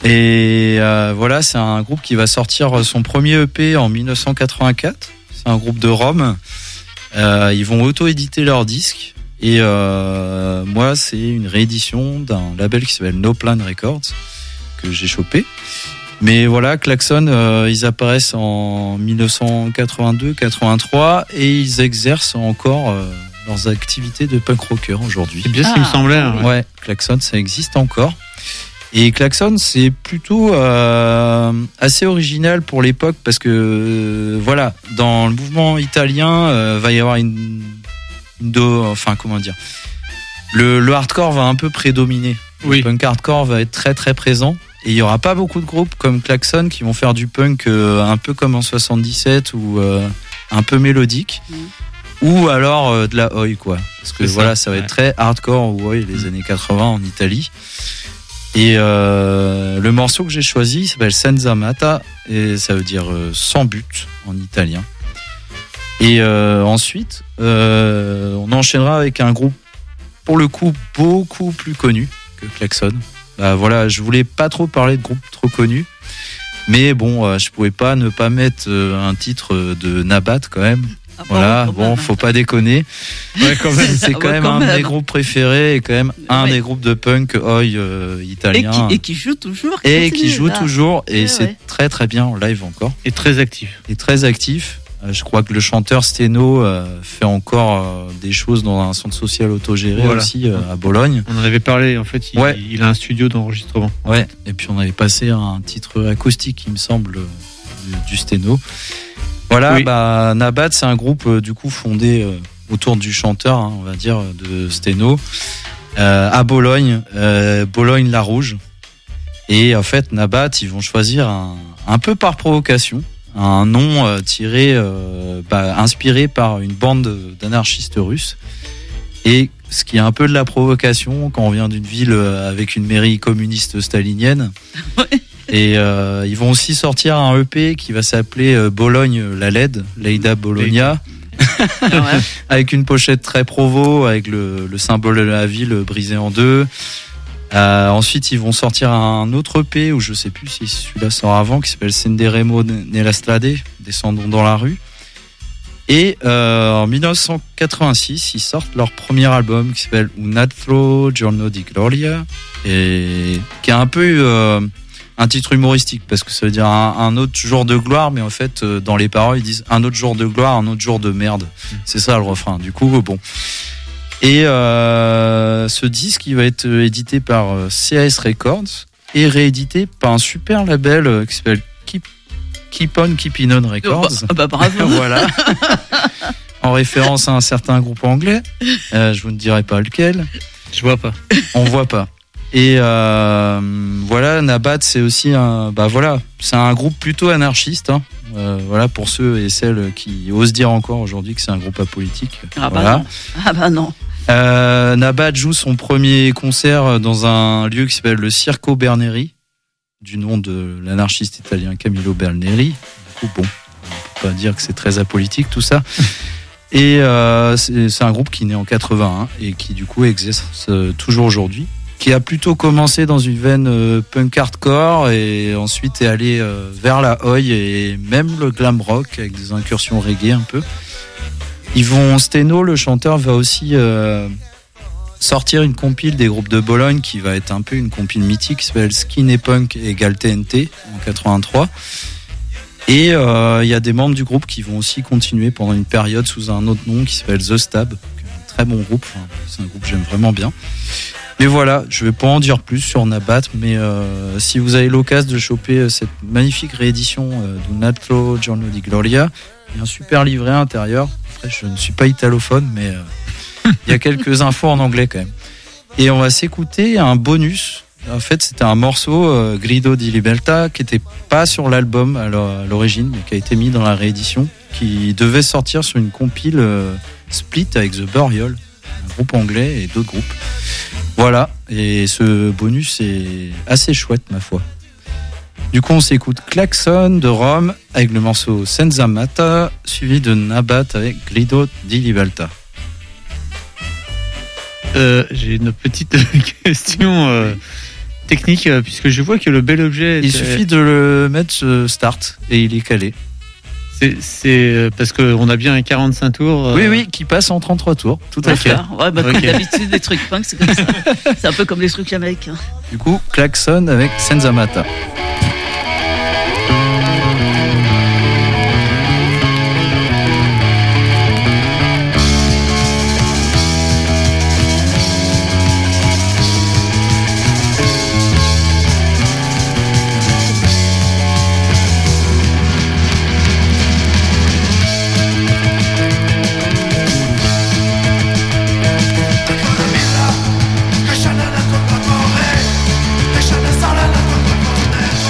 Et euh, voilà, c'est un groupe qui va sortir son premier E P en dix-neuf cent quatre-vingt-quatre. C'est un groupe de Rome. Euh, ils vont auto-éditer leurs disques. Et euh, moi, c'est une réédition d'un label qui s'appelle No Plan Records que j'ai chopé. Mais voilà, Klaxon, euh, ils apparaissent en dix-neuf cent quatre-vingt-deux quatre-vingt-trois et ils exercent encore euh, leurs activités de punk rocker aujourd'hui. C'est bien ce qui me semblait. Hein, ouais. ouais, Klaxon, ça existe encore. Et Klaxon, c'est plutôt euh, assez original pour l'époque parce que euh, voilà, dans le mouvement italien, euh, va y avoir une, une do, enfin comment dire, le, le hardcore va un peu prédominer. Oui. Le punk hardcore va être très très présent. Et il y aura pas beaucoup de groupes comme Klaxon qui vont faire du punk euh, un peu comme en soixante-dix-sept ou euh, un peu mélodique, mmh. ou alors euh, de la oi quoi. Parce que c'est voilà, ça, ça va ouais. être très hardcore ou oi les mmh. années quatre-vingts en Italie. Et euh, le morceau que j'ai choisi s'appelle Senza Meta et ça veut dire euh, sans but en italien. Et euh, ensuite, euh, on enchaînera avec un groupe pour le coup beaucoup plus connu que Klaxon. Bah voilà, je voulais pas trop parler de groupes trop connus, mais bon, euh, je pouvais pas ne pas mettre euh, un titre de Nabat quand même. Ah, voilà, bon, bon faut pas déconner. Ouais, quand même. C'est quand, ouais, même quand même un de mes groupes préférés et quand même un ouais. des groupes de punk oi euh, italien. Et qui, et qui joue toujours. Et qui joue là. toujours et ouais, c'est ouais. très très bien en live encore. Et très actif. Et très actif. Je crois que le chanteur Steno euh, fait encore euh, des choses dans un centre social autogéré voilà. aussi euh, à Bologne. On en avait parlé, en fait, il, ouais. il a un studio d'enregistrement. Ouais, et puis on avait passé un titre acoustique, il me semble, du, du Steno. Voilà, oui. bah, Nabat, c'est un groupe euh, du coup fondé euh, autour du chanteur, hein, on va dire, de Steno, euh, à Bologne, euh, Bologne-la Rouge. Et en fait, Nabat, ils vont choisir un, un peu par provocation, un nom euh, tiré, euh, bah, inspiré par une bande d'anarchistes russes. Et ce qui est un peu de la provocation quand on vient d'une ville avec une mairie communiste stalinienne. Ouais. Et euh, ils vont aussi sortir un E P qui va s'appeler euh, Bologne la L E D, Leida Bologna, ouais. avec une pochette très provo, avec le, le symbole de la ville brisé en deux. Euh, ensuite, ils vont sortir un autre E P où je sais plus si celui-là sort avant, qui s'appelle Senderemo nella strade, Descendons dans la rue. Et euh, en dix-neuf cent quatre-vingt-six, ils sortent leur premier album qui s'appelle Un altro giorno di gloria, et qui est un peu euh, un titre humoristique parce que ça veut dire un, un autre jour de gloire, mais en fait euh, dans les paroles ils disent un autre jour de gloire, un autre jour de merde. Mmh. C'est ça le refrain. Du coup, bon. Et euh, ce disque, il va être édité par C A S Records et réédité par un super label qui s'appelle Keep, Keep On Keeping On Records. Oh bah, bah bravo. Voilà. En référence à un certain groupe anglais. Euh, je vous ne dirai pas lequel. Je vois pas. On voit pas. Et euh, voilà, Nabat, c'est aussi un, bah voilà, c'est un groupe plutôt anarchiste. Hein. Euh, voilà, pour ceux et celles qui osent dire encore aujourd'hui que c'est un groupe apolitique. Ah bah voilà. non. Ah bah non. Euh, Nabat joue son premier concert dans un lieu qui s'appelle le Circo Berneri du nom de l'anarchiste italien Camillo Berneri. Du coup, bon, on peut pas dire que c'est très apolitique tout ça. Et euh, c'est, c'est un groupe qui est né en quatre-vingt-un et qui du coup exerce euh, toujours aujourd'hui, qui a plutôt commencé dans une veine euh, punk hardcore et ensuite est allé euh, vers la oi et même le glam rock avec des incursions reggae un peu. Yvon Steno, le chanteur, va aussi euh, sortir une compile des groupes de Bologne qui va être un peu une compile mythique qui s'appelle Skin et Punk égale T N T en quatre-vingt-trois. Et il euh, y a des membres du groupe qui vont aussi continuer pendant une période sous un autre nom qui s'appelle The Stab, un très bon groupe, enfin, c'est un groupe que j'aime vraiment bien. Mais voilà, je vais pas en dire plus sur Nabat, mais euh, si vous avez l'occasion de choper cette magnifique réédition euh, de Natlo Giorno di Gloria, il y a un super livret intérieur. Après, je ne suis pas italophone, mais il euh, y a quelques infos en anglais quand même. Et on va s'écouter un bonus. En fait, c'était un morceau, euh, Grido di Libertà, qui était pas sur l'album à l'origine, mais qui a été mis dans la réédition, qui devait sortir sur une compile euh, split avec The Burial, un groupe anglais et d'autres groupes. Voilà, et ce bonus est assez chouette, ma foi. Du coup, on s'écoute Klaxon de Rome avec le morceau Senza Mata, suivi de Nabat avec Grido di Libertà. Euh, j'ai une petite question euh, technique, euh, puisque je vois que le bel objet... Il suffit de le mettre euh, start et il est calé. C'est, c'est euh, parce qu'on a bien un quarante-cinq tours. Euh... Oui, oui, qui passe en trente-trois tours. Tout à fait. Ouais, bah, comme Ok. d'habitude, les trucs punk, c'est comme ça. C'est un peu comme les trucs américains. Du coup, Klaxon avec Senza Mata. Lasciare la tua cuore, lasciare solo la tua cuore.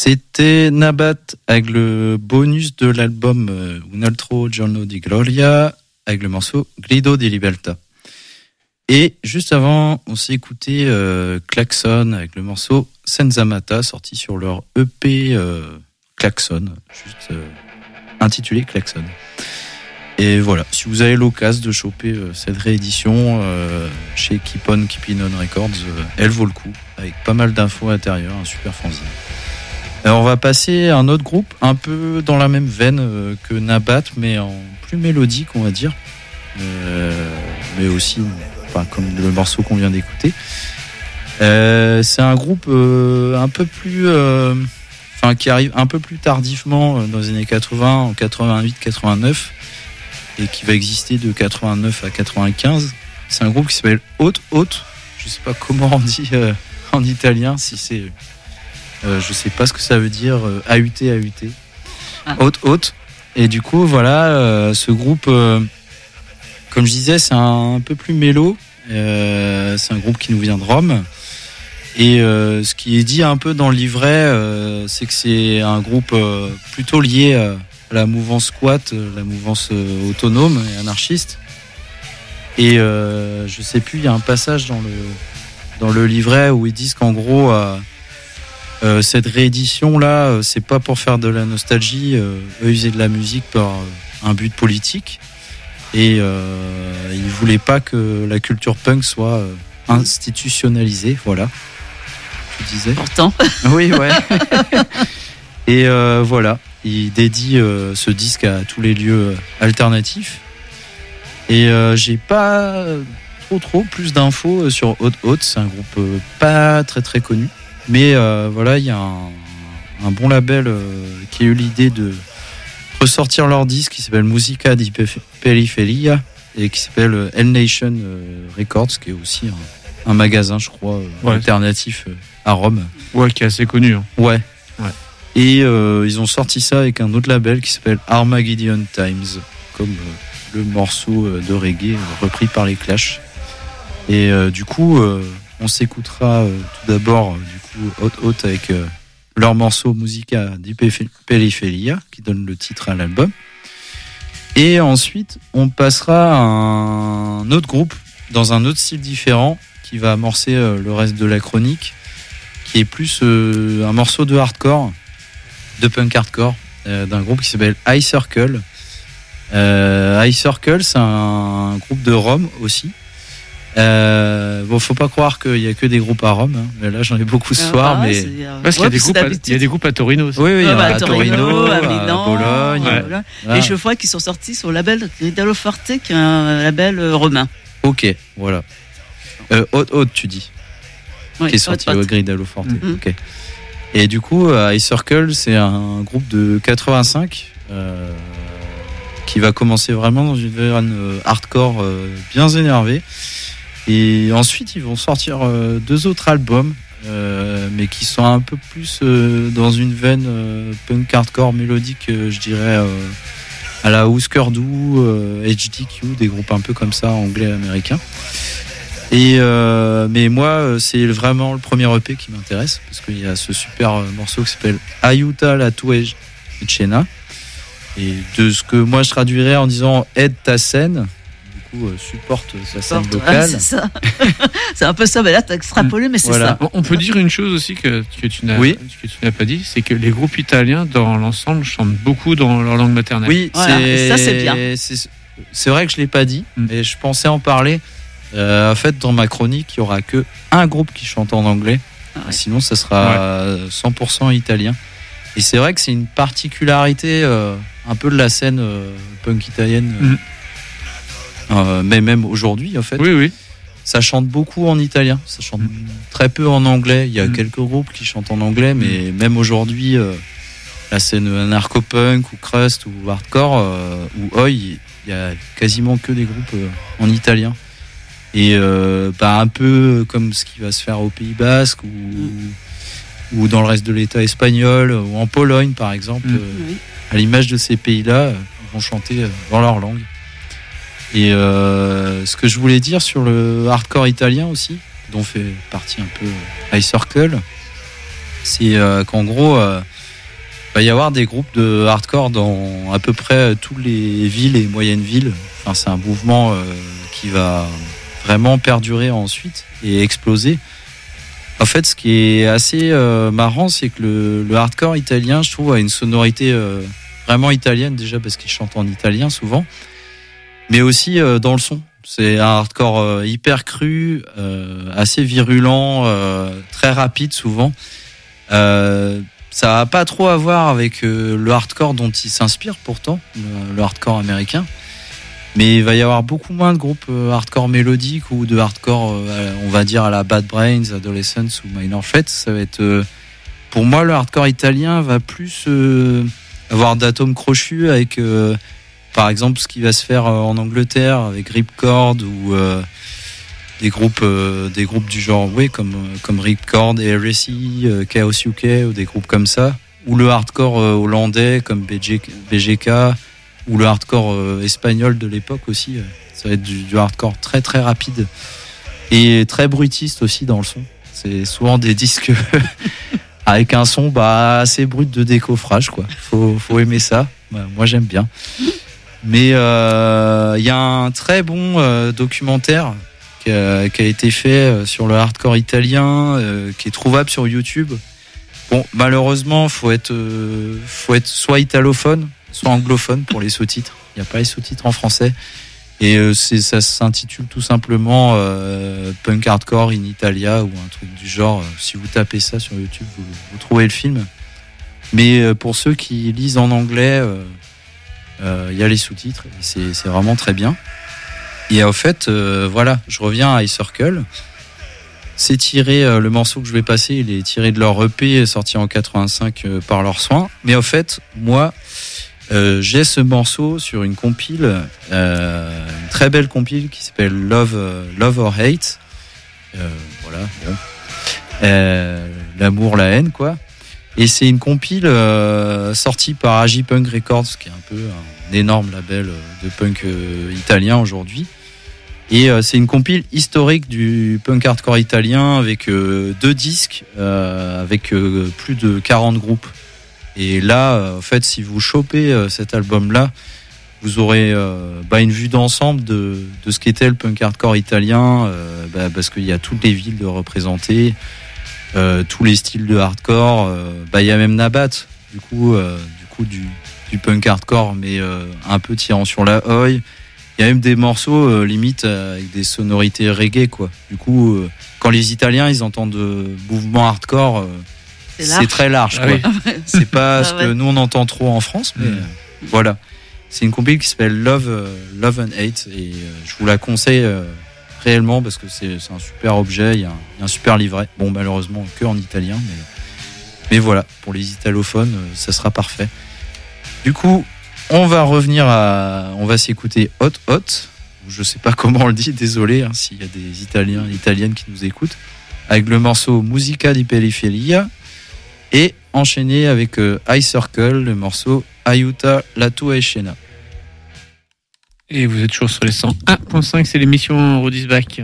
C'était Nabat avec le bonus de l'album euh, Un altro giorno di gloria avec le morceau Grido di libertà. Et juste avant, on s'est écouté euh, Klaxon avec le morceau Senza Mata, sorti sur leur E P euh, Klaxon, juste euh, intitulé Klaxon. Et voilà, si vous avez l'occasion de choper euh, cette réédition euh, chez Keep On Keepin' On Records, euh, elle vaut le coup, avec pas mal d'infos à l'intérieur, un super fanzine. Alors on va passer à un autre groupe, un peu dans la même veine euh, que Nabat, mais en plus mélodique, on va dire. Euh, mais aussi, enfin, comme le morceau qu'on vient d'écouter. Euh, c'est un groupe euh, un peu plus... Euh, enfin, qui arrive un peu plus tardivement euh, dans les années quatre-vingts, en quatre-vingt-huit quatre-vingt-neuf, et qui va exister de quatre-vingt-neuf à quatre-vingt-quinze. C'est un groupe qui s'appelle Haute Haute. Je sais pas comment on dit euh, en italien, si c'est... Euh, je sais pas ce que ça veut dire, euh, A U T, A U T. Ah. Haute Haute. Et du coup, voilà, euh, ce groupe, euh, comme je disais, c'est un, un peu plus mélo. Euh, c'est un groupe qui nous vient de Rome. Et euh, ce qui est dit un peu dans le livret, euh, c'est que c'est un groupe euh, plutôt lié à la mouvance squat, la mouvance euh, autonome et anarchiste. Et euh, je sais plus, il y a un passage dans le dans le livret où ils disent qu'en gros, euh, euh, cette réédition là, euh, c'est pas pour faire de la nostalgie. Euh, eux, ils faisaient de la musique par euh, un but politique, et euh, ils voulaient pas que la culture punk soit euh, institutionnalisée. Voilà. Tu disais. Pourtant. Oui, ouais. Et euh, voilà, il dédie euh, ce disque à tous les lieux alternatifs. Et euh, j'ai pas trop trop plus d'infos sur Haute Haute. C'est un groupe euh, pas très très connu, mais euh, voilà, il y a un, un bon label euh, qui a eu l'idée de ressortir leur disque qui s'appelle Musica di Periferia et qui s'appelle L Nation euh, Records, qui est aussi un, un magasin, je crois, euh, Ouais. alternatif euh, à Rome. Ouais, qui est assez connu. Hein. Ouais. Ouais. Et euh, ils ont sorti ça avec un autre label qui s'appelle Armageddon Times, comme euh, le morceau euh, de reggae euh, repris par les Clash. Et euh, du coup, euh, on s'écoutera euh, tout d'abord euh, du coup Haute Haute avec euh, leur morceau Musica di Periferia qui donne le titre à l'album. Et ensuite, on passera à un autre groupe dans un autre style différent qui va amorcer euh, le reste de la chronique, qui est plus euh, un morceau de hardcore, de punk hardcore, euh, d'un groupe qui s'appelle High Circle. Euh, High Circle, c'est un groupe de Rome aussi. Euh, bon, faut pas croire qu'il y a que des groupes à Rome, hein, mais là j'en ai beaucoup ce Ah, soir. ouais, mais c'est, euh, Parce qu'il y a ouais, des c'est groupes à, d'habitude. il y a des groupes à Torino aussi. oui, oui, il y en Ouais, a bah, à Torino, à à Milan, Bologne. euh, voilà. Ah, Et je vois qu'ils sont sortis sur le label Gridalo Forte, qui est un label euh, romain. ok, voilà. Euh, Haute Haute, tu dis. Oui, Qui est sorti Haute au Haute. Gridalo Forte. Mhm. Ok. Et du coup, euh, High Circle, c'est un groupe de quatre-vingt-cinq euh, qui va commencer vraiment dans une veine euh, hardcore euh, bien énervée. Et ensuite, ils vont sortir euh, deux autres albums, euh, mais qui sont un peu plus euh, dans une veine euh, punk hardcore mélodique, euh, je dirais, euh, à la Husker Du, euh, H D Q, des groupes un peu comme ça, anglais-américains. Et euh, mais moi, euh, c'est vraiment le premier E P qui m'intéresse, parce qu'il y a ce super euh, morceau qui s'appelle Aiuta la tua scena. Et de ce que moi je traduirais en disant aide ta scène, du coup euh, supporte sa scène Porte, ouais, locale. c'est ça. C'est un peu ça, mais là t'as extrapolé, mais c'est Voilà. ça. On- On peut dire une chose aussi que, que tu n'as Oui. que tu n'as pas dit, c'est que les groupes italiens, dans l'ensemble, chantent beaucoup dans leur langue maternelle. Oui, Voilà, c'est, et ça, c'est bien. C'est, c'est vrai que je l'ai pas dit, Mm. mais je pensais en parler. Euh, en fait, dans ma chronique, il y aura que un groupe qui chante en anglais. Ah ouais. Sinon, ça sera cent pour cent italien. Et c'est vrai que c'est une particularité euh, un peu de la scène euh, punk italienne, Mm. euh, mais même aujourd'hui, en fait. Oui, oui. Ça chante beaucoup en italien, ça chante très peu en anglais. Il y a Mm. quelques groupes qui chantent en anglais, mais même aujourd'hui, euh, la scène anarcho-punk ou crust ou hardcore euh, ou oi, il y a quasiment que des groupes euh, en italien. Et euh, bah, un peu comme ce qui va se faire au Pays Basque ou, ou dans le reste de l'État espagnol ou en Pologne par exemple. Mm. euh, Oui. à l'image de ces pays-là, euh, ils vont chanter euh, dans leur langue. Et euh, ce que je voulais dire sur le hardcore italien aussi, dont fait partie un peu High Circle, c'est euh, qu'en gros, euh, Il va y avoir des groupes de hardcore dans à peu près toutes les villes et moyennes villes. Enfin, c'est un mouvement euh, qui va vraiment perdurer ensuite et exploser. En fait, ce qui est assez euh, marrant, c'est que le, le hardcore italien, je trouve, a une sonorité euh, vraiment italienne, déjà parce qu'il chante en italien souvent, mais aussi euh, dans le son. C'est un hardcore euh, hyper cru, euh, assez virulent, euh, très rapide souvent. Euh, Ça n'a pas trop à voir avec euh, le hardcore dont il s'inspire pourtant, le, le hardcore américain. Mais il va y avoir beaucoup moins de groupes euh, hardcore mélodiques ou de hardcore, euh, on va dire à la Bad Brains, Adolescence ou Minor Threat. Ça va être, euh, pour moi, le hardcore italien va plus euh, avoir d'atomes crochus avec, euh, par exemple, ce qui va se faire euh, en Angleterre avec Ripcord ou euh, des groupes euh, des groupes du genre oui comme comme Ripcord et R S I, euh, Chaos U K ou des groupes comme ça, ou le hardcore euh, hollandais comme B G K ou le hardcore euh, espagnol de l'époque aussi. euh, ça va être du, du hardcore très très rapide et très bruitiste aussi dans le son. C'est souvent des disques avec un son bah assez brut de décoffrage quoi. Faut faut aimer ça. Bah, moi j'aime bien. Mais il euh, y a un très bon euh, documentaire Qui a, qui a été fait sur le hardcore italien, euh, qui est trouvable sur YouTube. Bon, malheureusement, faut être, euh, faut être soit italophone, soit anglophone pour les sous-titres. Il n'y a pas les sous-titres en français. Et euh, c'est, ça s'intitule tout simplement euh, Punk Hardcore in Italia ou un truc du genre. Si vous tapez ça sur YouTube, vous, vous trouvez le film. Mais euh, pour ceux qui lisent en anglais, il euh, euh, y a les sous-titres. Et c'est, c'est vraiment très bien. Et en fait, euh, voilà, je reviens à iCircle. C'est tiré, euh, le morceau que je vais passer, il est tiré de leur E P sorti en quatre-vingt-cinq euh, par leurs soins. Mais en fait, moi, euh, j'ai ce morceau sur une compile, euh, une très belle compile qui s'appelle Love, euh, Love or Hate. Euh, voilà, bon. euh, l'amour, la haine, quoi. Et c'est une compile euh, sortie par A J Punk Records, qui est un peu un énorme label de punk euh, italien aujourd'hui. Et euh, c'est une compile historique du punk hardcore italien avec euh, deux disques, euh, avec euh, plus de quarante groupes. Et là, euh, en fait, si vous chopez euh, cet album-là, vous aurez euh, bah, une vue d'ensemble de, de ce qu'était le punk hardcore italien, euh, bah, parce qu'il y a toutes les villes de représenter, euh, tous les styles de hardcore. Euh, bah, il y a même Nabat, du coup, euh, du coup du, du punk hardcore, mais euh, un peu tirant sur la oi. Il y a même des morceaux euh, limite euh, avec des sonorités reggae, quoi. Du coup, euh, quand les Italiens ils entendent euh, mouvement hardcore, euh, c'est, c'est très large, quoi. Ah oui. C'est pas Ah ce ouais. que nous on entend trop en France, mais Mmh. euh, voilà. C'est une compile qui s'appelle Love, euh, Love and Hate et euh, je vous la conseille euh, réellement parce que c'est, c'est un super objet. Il y, a un, il y a un super livret. Bon, malheureusement que en italien, mais mais voilà, pour les italophones, euh, ça sera parfait. Du coup. On va revenir à, on va s'écouter Hot Hot. Je sais pas comment on le dit, désolé hein, s'il y a des Italiens et Italiennes qui nous écoutent. Avec le morceau Musica di Periferia et enchaîné avec euh, iCircle, le morceau Aiuta la tua scena. Et vous êtes toujours sur les cent un virgule cinq, c'est l'émission Rodis Back.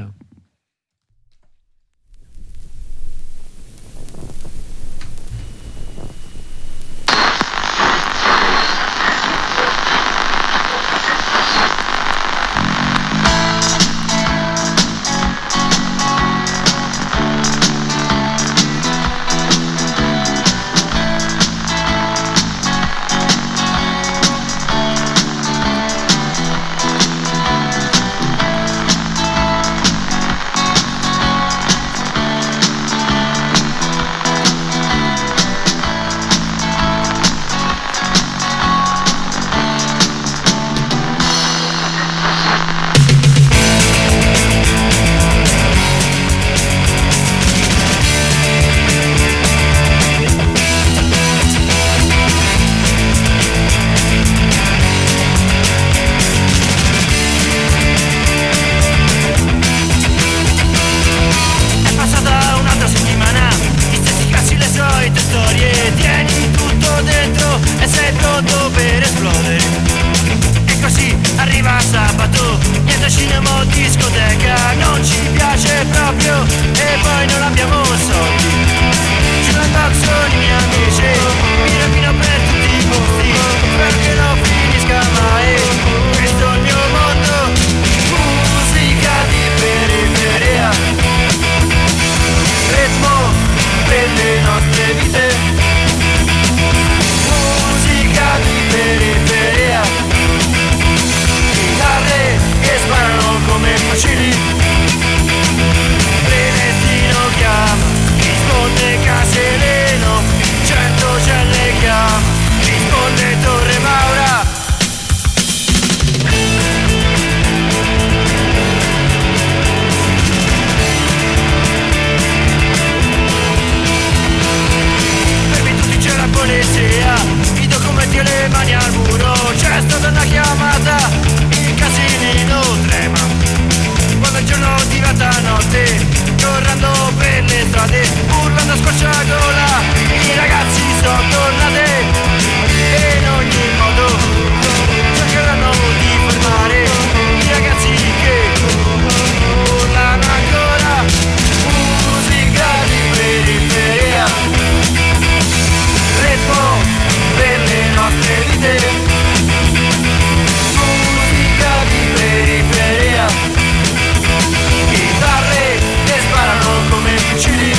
Thank correndo per le strade, urlando a squarciagola, i ragazzi sono tornati e in ogni modo cercheranno di fermare i ragazzi che urlano ancora, musica di periferia, ritmo per le nostre vite, musica di periferia, chitarre che sparano come fucili.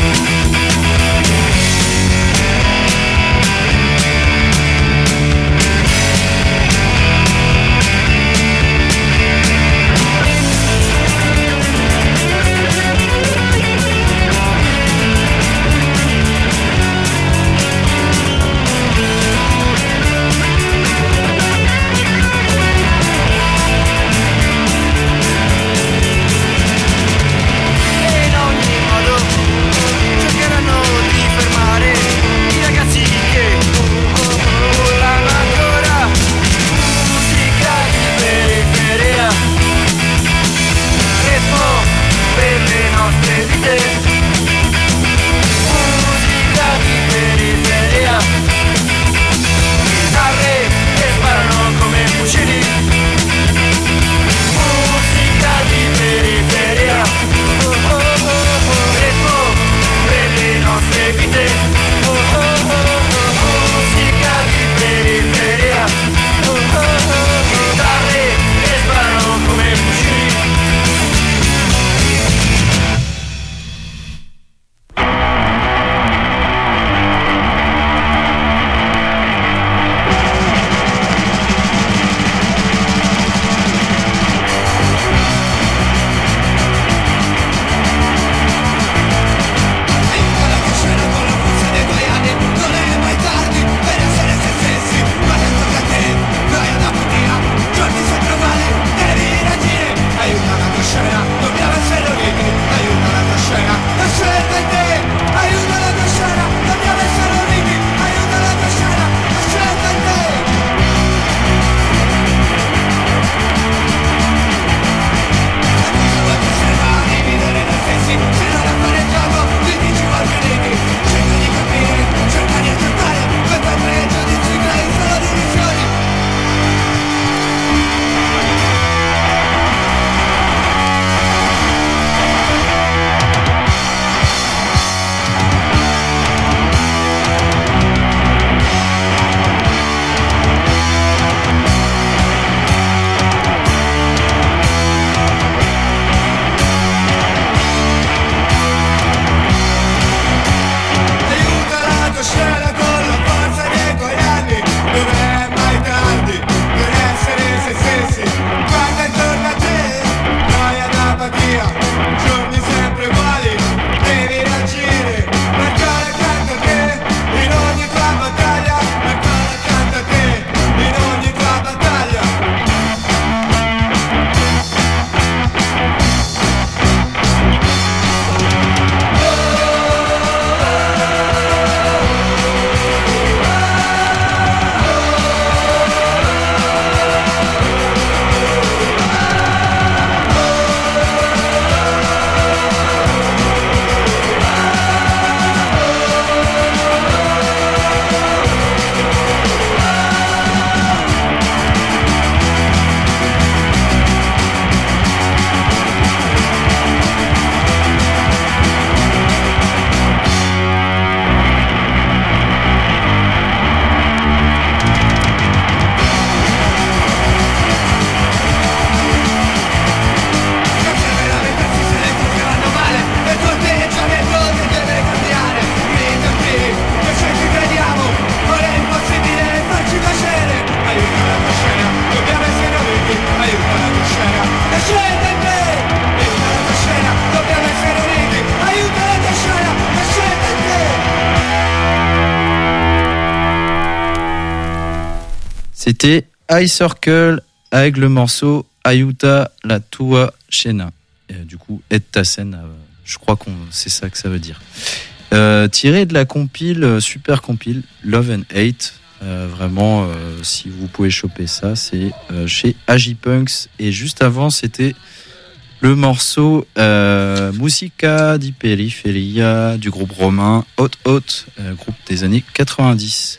C'était High Circle avec le morceau Aiuta la tua scena. Et, du coup, aide ta scène, euh, je crois que c'est ça que ça veut dire. Euh, tiré de la compile, euh, super compile, Love and Hate. Euh, vraiment, euh, si vous pouvez choper ça, c'est euh, chez Agipunks. Et juste avant, c'était le morceau euh, Musica di Periferia du groupe romain Hot Hot, euh, groupe des années quatre-vingt-dix.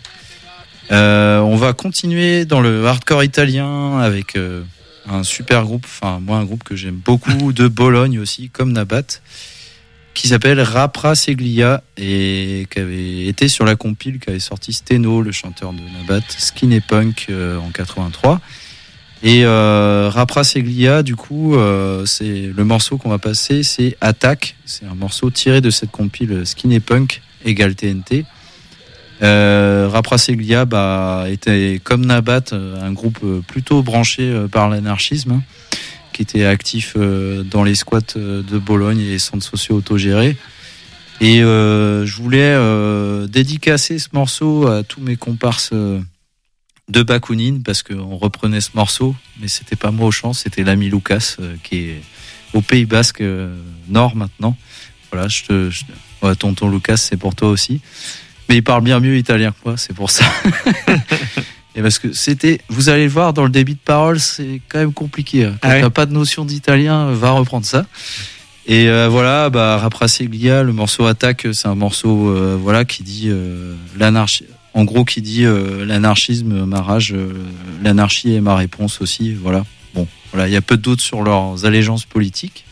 Euh, on va continuer dans le hardcore italien avec euh, un super groupe, enfin moi un groupe que j'aime beaucoup de Bologne aussi, comme Nabat, qui s'appelle Rapra Seglia et qui avait été sur la compile qu'avait sorti Steno, le chanteur de Nabat, Skin et Punk euh, en quatre-vingt-trois. Et euh, Rapra Seglia, du coup, euh, c'est le morceau qu'on va passer, c'est Attack. C'est un morceau tiré de cette compile Skin et Punk égale T N T. Euh, Rapra Seglia bah, était comme Nabat un groupe plutôt branché par l'anarchisme, hein, qui était actif euh, dans les squats de Bologne et les centres sociaux autogérés. Et euh, je voulais euh, dédicacer ce morceau à tous mes comparses euh, de Bakounine, parce qu'on reprenait ce morceau, mais c'était pas moi au chant, c'était l'ami Lucas euh, qui est au Pays Basque euh, Nord maintenant. Voilà, je te, je, ouais, tonton Lucas, c'est pour toi aussi. Mais il parle bien mieux italien que moi, c'est pour ça. Et parce que c'était, vous allez le voir dans le débit de parole, c'est quand même compliqué. Quand ah ouais. t'as pas de notion d'italien, va reprendre ça. Et euh, voilà, bah Rapra Seglia, le morceau Attaque, c'est un morceau euh, voilà qui dit euh, l'anarchie. En gros, qui dit euh, l'anarchisme, ma rage, euh, l'anarchie est ma réponse aussi. Voilà. Bon, voilà, il y a peu de doutes sur leurs allégeances politiques.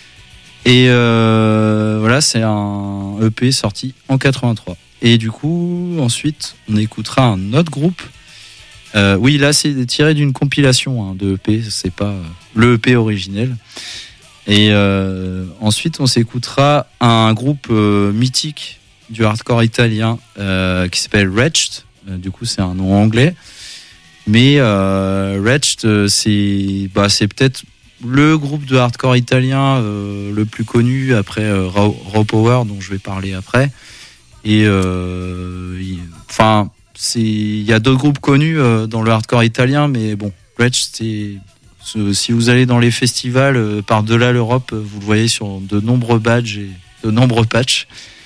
Et euh, voilà, c'est un E P sorti en quatre-vingt-trois. Et du coup, ensuite, on écoutera un autre groupe. Euh, oui, là, c'est tiré d'une compilation hein, de E P. C'est pas euh, le E P originel. Et euh, ensuite, on s'écoutera un groupe euh, mythique du hardcore italien euh, qui s'appelle Wretched. Euh, du coup, c'est un nom anglais. Mais euh, Wretched, euh, c'est, bah, c'est peut-être le groupe de hardcore italien euh, le plus connu après euh, Raw, Raw Power, dont je vais parler après. Et euh, enfin, c'est, il y a d'autres groupes connus euh, dans le hardcore italien, mais bon, Wretched, c'est, c'est, si vous allez dans les festivals euh, par-delà l'Europe, vous le voyez sur de nombreux badges et de nombreux patchs.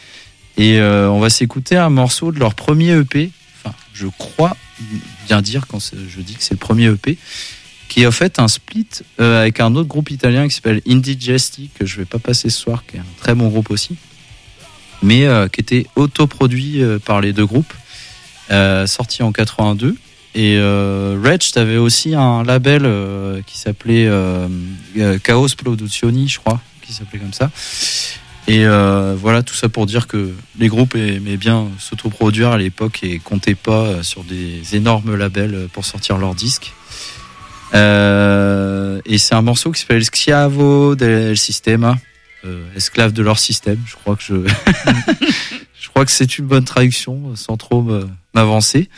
Et euh, on va s'écouter un morceau de leur premier E P. Enfin, je crois bien dire quand je dis que c'est le premier E P, qui est en fait un split euh, avec un autre groupe italien qui s'appelle Indigesti, que je vais pas passer ce soir, qui est un très bon groupe aussi, mais euh, qui était autoproduit euh, par les deux groupes, euh, sorti en quatre-vingt-deux. Et euh, Wretched avait aussi un label euh, qui s'appelait euh, Chaos Produzioni, je crois, qui s'appelait comme ça. Et euh, voilà, tout ça pour dire que les groupes aimaient bien s'autoproduire à l'époque et comptaient pas sur des énormes labels pour sortir leurs disques. Euh, et c'est un morceau qui s'appelle Schiavo del Sistema, euh, esclave de leur système. Je crois que je, je crois que c'est une bonne traduction, sans trop me, m'avancer.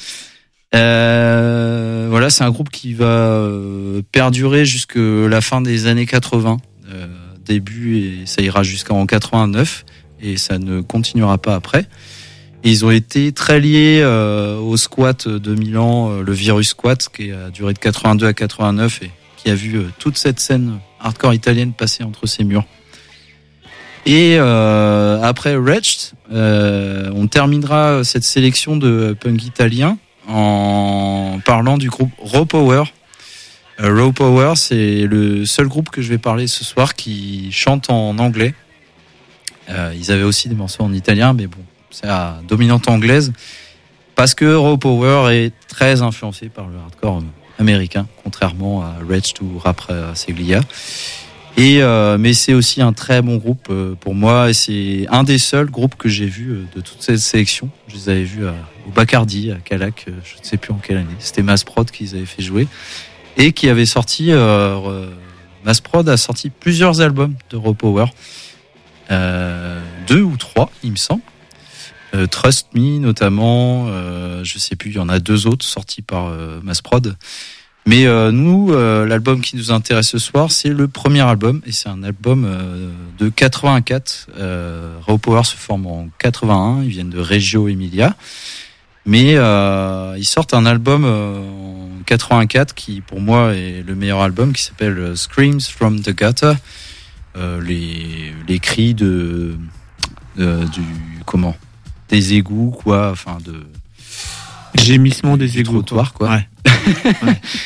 Euh, voilà, c'est un groupe qui va euh, perdurer jusque la fin des années quatre-vingts. Euh, début et ça ira jusqu'en quatre-vingt-neuf et ça ne continuera pas après. Et ils ont été très liés euh, au squat de Milan, euh, le Virus Squat, qui a duré de quatre-vingt-deux à quatre-vingt-neuf et qui a vu euh, toute cette scène hardcore italienne passer entre ses murs. Et euh, après Wretched, euh, on terminera cette sélection de punk italien en parlant du groupe Raw Power. Uh, Raw Power, c'est le seul groupe que je vais parler ce soir qui chante en anglais. Euh, ils avaient aussi des morceaux en italien, mais bon, c'est à dominante anglaise, parce que Raw Power est très influencé par le hardcore américain, contrairement à Wretched ou Rapra Seglia. Et euh, mais c'est aussi un très bon groupe euh, pour moi, et c'est un des seuls groupes que j'ai vu euh, de toute cette sélection. Je les avais vus à, au Bacardi, à Calac, euh, je ne sais plus en quelle année. C'était Massprod qu'ils avaient fait jouer. Et qui avait sorti, euh, Massprod a sorti plusieurs albums de Raw Power, euh, deux ou trois, il me semble. Euh, Trust Me notamment, euh, je sais plus, il y en a deux autres sortis par euh, Massprod. Mais euh, nous, euh, l'album qui nous intéresse ce soir, c'est le premier album, et c'est un album euh, de quatre-vingt-quatre. Euh, Raw Power se forme en quatre-vingt-un, ils viennent de Reggio Emilia. Mais euh, ils sortent un album euh, en quatre-vingt-quatre qui, pour moi, est le meilleur album, qui s'appelle Screams from the Gutter. Euh, les les cris de, de du comment des égouts quoi, enfin de gémissement des égouts trottoirs quoi. Ouais. Ouais.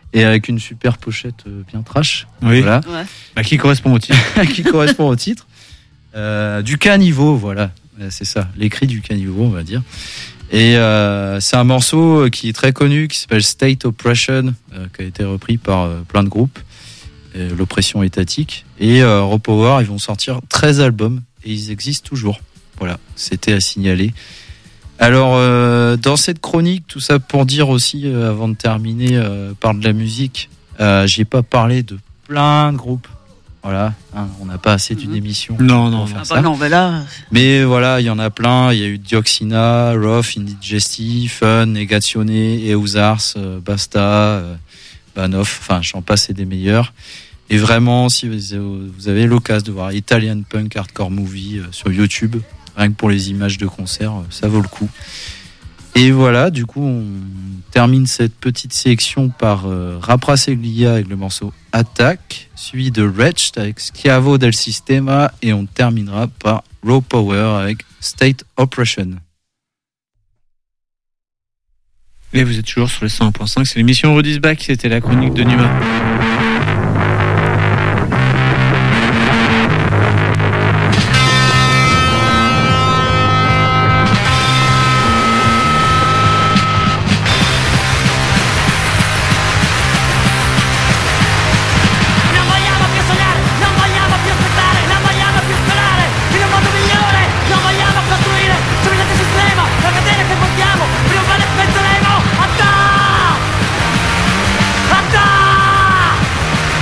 et avec une super pochette euh, bien trash. Oui. Voilà. Ouais. Bah, qui correspond au titre. Qui correspond au titre. Euh, du caniveau, voilà. C'est ça, les cris du caniveau, on va dire. Et euh, c'est un morceau qui est très connu, qui s'appelle State Oppression, euh, qui a été repris par euh, plein de groupes, euh, l'oppression étatique. Et euh, Raw Power, ils vont sortir treize albums, et ils existent toujours. Voilà, c'était à signaler. Alors, euh, dans cette chronique, tout ça pour dire aussi, euh, avant de terminer euh, par de la musique, euh, j'ai pas parlé de plein de groupes. Voilà, hein, on n'a pas assez d'une émission. Non, non, pour faire Ah ça. bah non, mais là, Mais voilà, il y en a plein. Il y a eu Dioxina, Rough, Indigesti, Fun, Negazione, Eusars, euh, Basta, euh, Banoff. Enfin, j'en passe et des meilleurs. Et vraiment, si vous, vous avez l'occasion de voir Italian Punk Hardcore Movie euh, sur YouTube, rien que pour les images de concert, euh, ça vaut le coup. Et voilà, du coup, on termine cette petite sélection par euh, Rapra Seglia avec le morceau Attack, suivi de Wretched avec Schiavo del Sistema, et on terminera par Raw Power avec State Oppression. Et vous êtes toujours sur le cent un point cinq, c'est l'émission Rudy's Back, c'était la chronique de Numa. Non vogliamo più sognare, non vogliamo più aspettare, non vogliamo più sperare in un mondo migliore, non vogliamo costruire civiltà sistema, la catena che portiamo, prima o poi le spezzerebbe. Attack! Attack!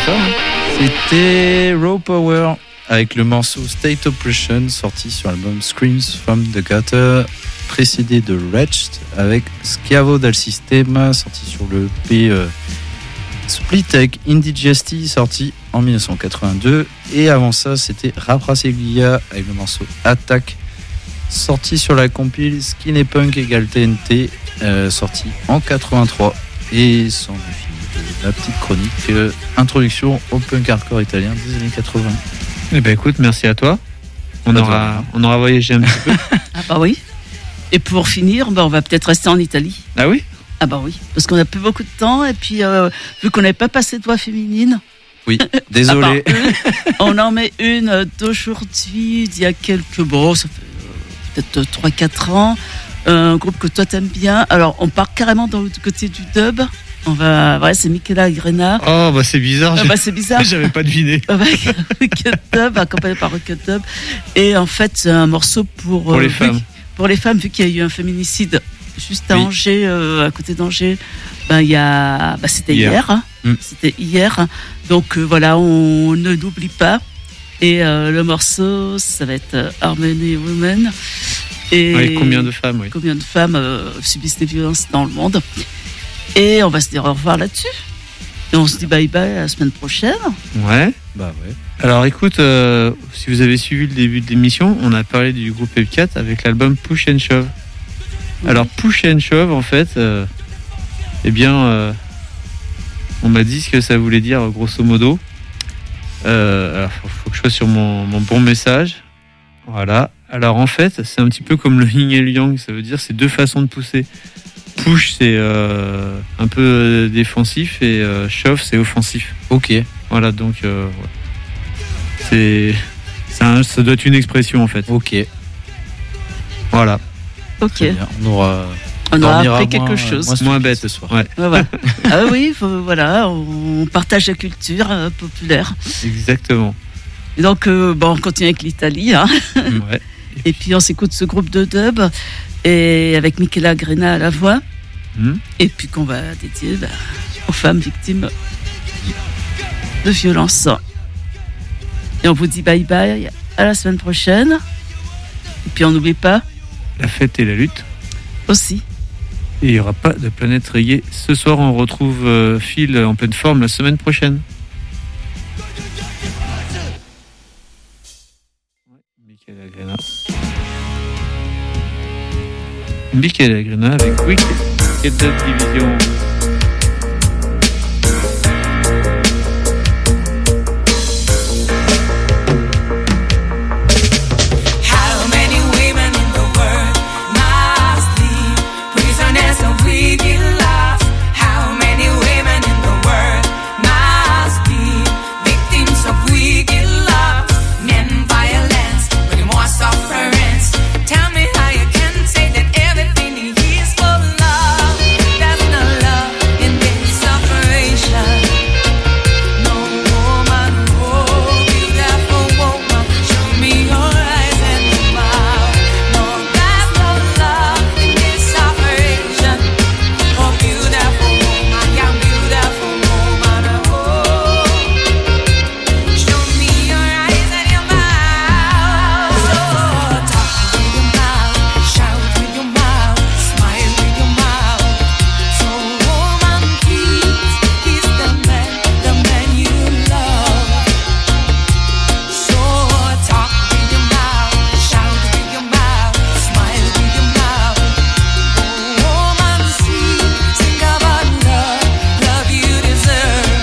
ça. Hein. C'était Raw Power avec le morceau State Oppression sorti sur l'album Screams from the Gutter, précédé de Wretched avec Schiavo dal Sistema sorti sur le E P euh, Split avec Indigesti sorti en dix-neuf cent quatre-vingt-deux, et avant ça c'était Rapra Seglia avec le morceau Attack sorti sur la compile Skin et Punk égale T N T euh, sorti en quatre-vingt-trois. Et c'en est fini de la petite chronique euh, introduction au punk hardcore italien des années quatre-vingts. Eh ben écoute, merci à toi. On Pas aura, de- on aura voyagé un petit peu. Ah bah oui. Et pour finir, bah, on va peut-être rester en Italie. Ah oui? Ah bah oui, parce qu'on n'a plus beaucoup de temps et puis euh, vu qu'on n'avait pas passé de voix féminine, Oui, désolé. à part une, on en met une d'aujourd'hui, d'il y a quelques, bon, ça fait euh, peut-être trois quatre ans, un groupe que toi t'aimes bien. Alors on part carrément dans le côté du dub. On va, ouais, c'est Michela Grena. Oh bah c'est bizarre. Ah j'ai- bah c'est bizarre. J'avais pas deviné. Avec Rocket Dub, accompagné par Rocket Dub. Et en fait, c'est un morceau pour, Pour euh, les vu- femmes. Pour les femmes, vu qu'il y a eu un féminicide juste à Oui. Angers, euh, à côté d'Angers, ben, il y a, ben, c'était Hier. hier. hein. Mm. C'était hier. Donc euh, voilà, on ne l'oublie pas. Et euh, le morceau, ça va être euh, Harmony Women. Et Avec combien de femmes, oui. combien de femmes euh, subissent des violences dans le monde. Et on va se dire au revoir là-dessus. Et on se dit bye bye à la semaine prochaine. Ouais. Bah ouais. Alors écoute, euh, si vous avez suivi le début de l'émission, on a parlé du groupe F quatre avec l'album Push and Shove. Alors Push and Shove, en fait, euh, eh bien, euh, on m'a dit ce que ça voulait dire grosso modo. Euh, alors faut, faut que je sois sur mon, mon bon message. Voilà. Alors en fait, c'est un petit peu comme le yin et le yang. Ça veut dire c'est deux façons de pousser. Push c'est euh, un peu euh, défensif et euh, shove c'est offensif. Ok. Voilà, donc euh, ouais. c'est, c'est un- ça doit être une expression en fait. Ok. Voilà. Ok. Très bien. On aura. On aura dormira appris quelque moins- chose. moins Moins stupide bête. ce soir. Ouais, Ouais, voilà. Ah oui, faut- voilà, on partage la culture euh, populaire. exactement. Et donc, euh, bon, on continue avec l'Italie, hein. Ouais. Et puis on s'écoute ce groupe de dub, et avec Michela Grena à la voix, Hmm. et puis qu'on va dédier bah, aux femmes victimes de violences. Et on vous dit bye bye, à la semaine prochaine. Et puis on n'oublie pas La fête et la lutte. aussi. Et il n'y aura pas de planète reggae. Ce soir, on retrouve euh, Phil en pleine forme la semaine prochaine. Michael Agrena. Michael Agrena avec Wicked Dead Division. How many women in the world must be prisoners of wicked lust? How many women in the world must be victims of wicked lust? Men violence, remorse, sufferance. Tell me how you can say that everything is for love. That's not love in this separation. No woman, oh beautiful woman, show me your eyes and your mouth. No, that's no love in this separation. Oh beautiful woman, young beautiful woman, oh. Show me your eyes and your mouth. So talk with your mouth, shout with your mouth, smile with your mouth. So woman, please kiss the man, the man you love. So talk with your mouth, shout with your mouth, smile with your mouth. Oh woman, sing, sing about love, love you deserve.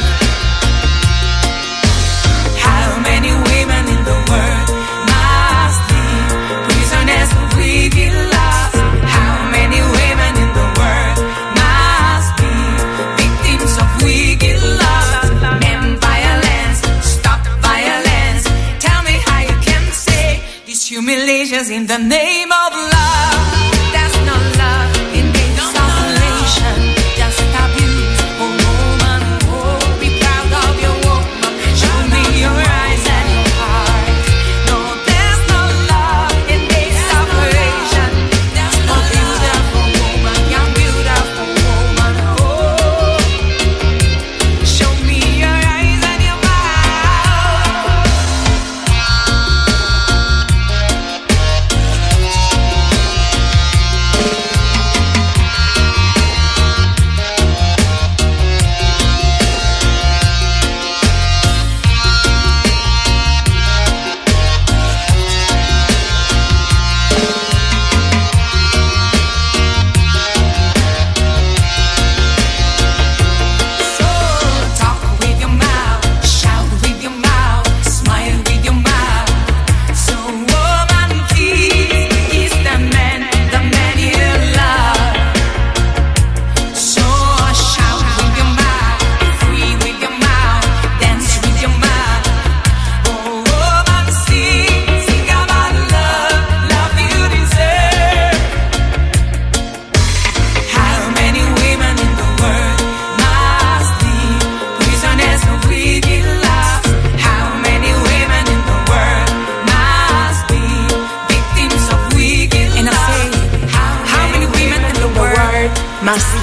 How many women in the world must be prisoners of wicked lust? How many women in the world must be victims of wicked lust? Men violence, stop violence. Tell me how you can say these humiliations in the name of love. That's not love in this isolation, just abuse. Oh woman, oh be proud of your woman. Show me your eyes and your heart. No, there's no love in this separation. Oh beautiful woman, young beautiful woman, oh. Show me your eyes and your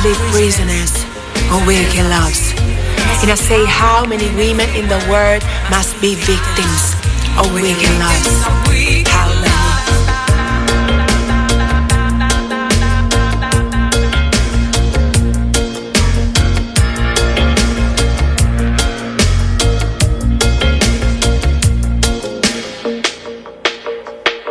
be prisoners of wicked loves. And I say, how many women in the world must be victims of wicked loves?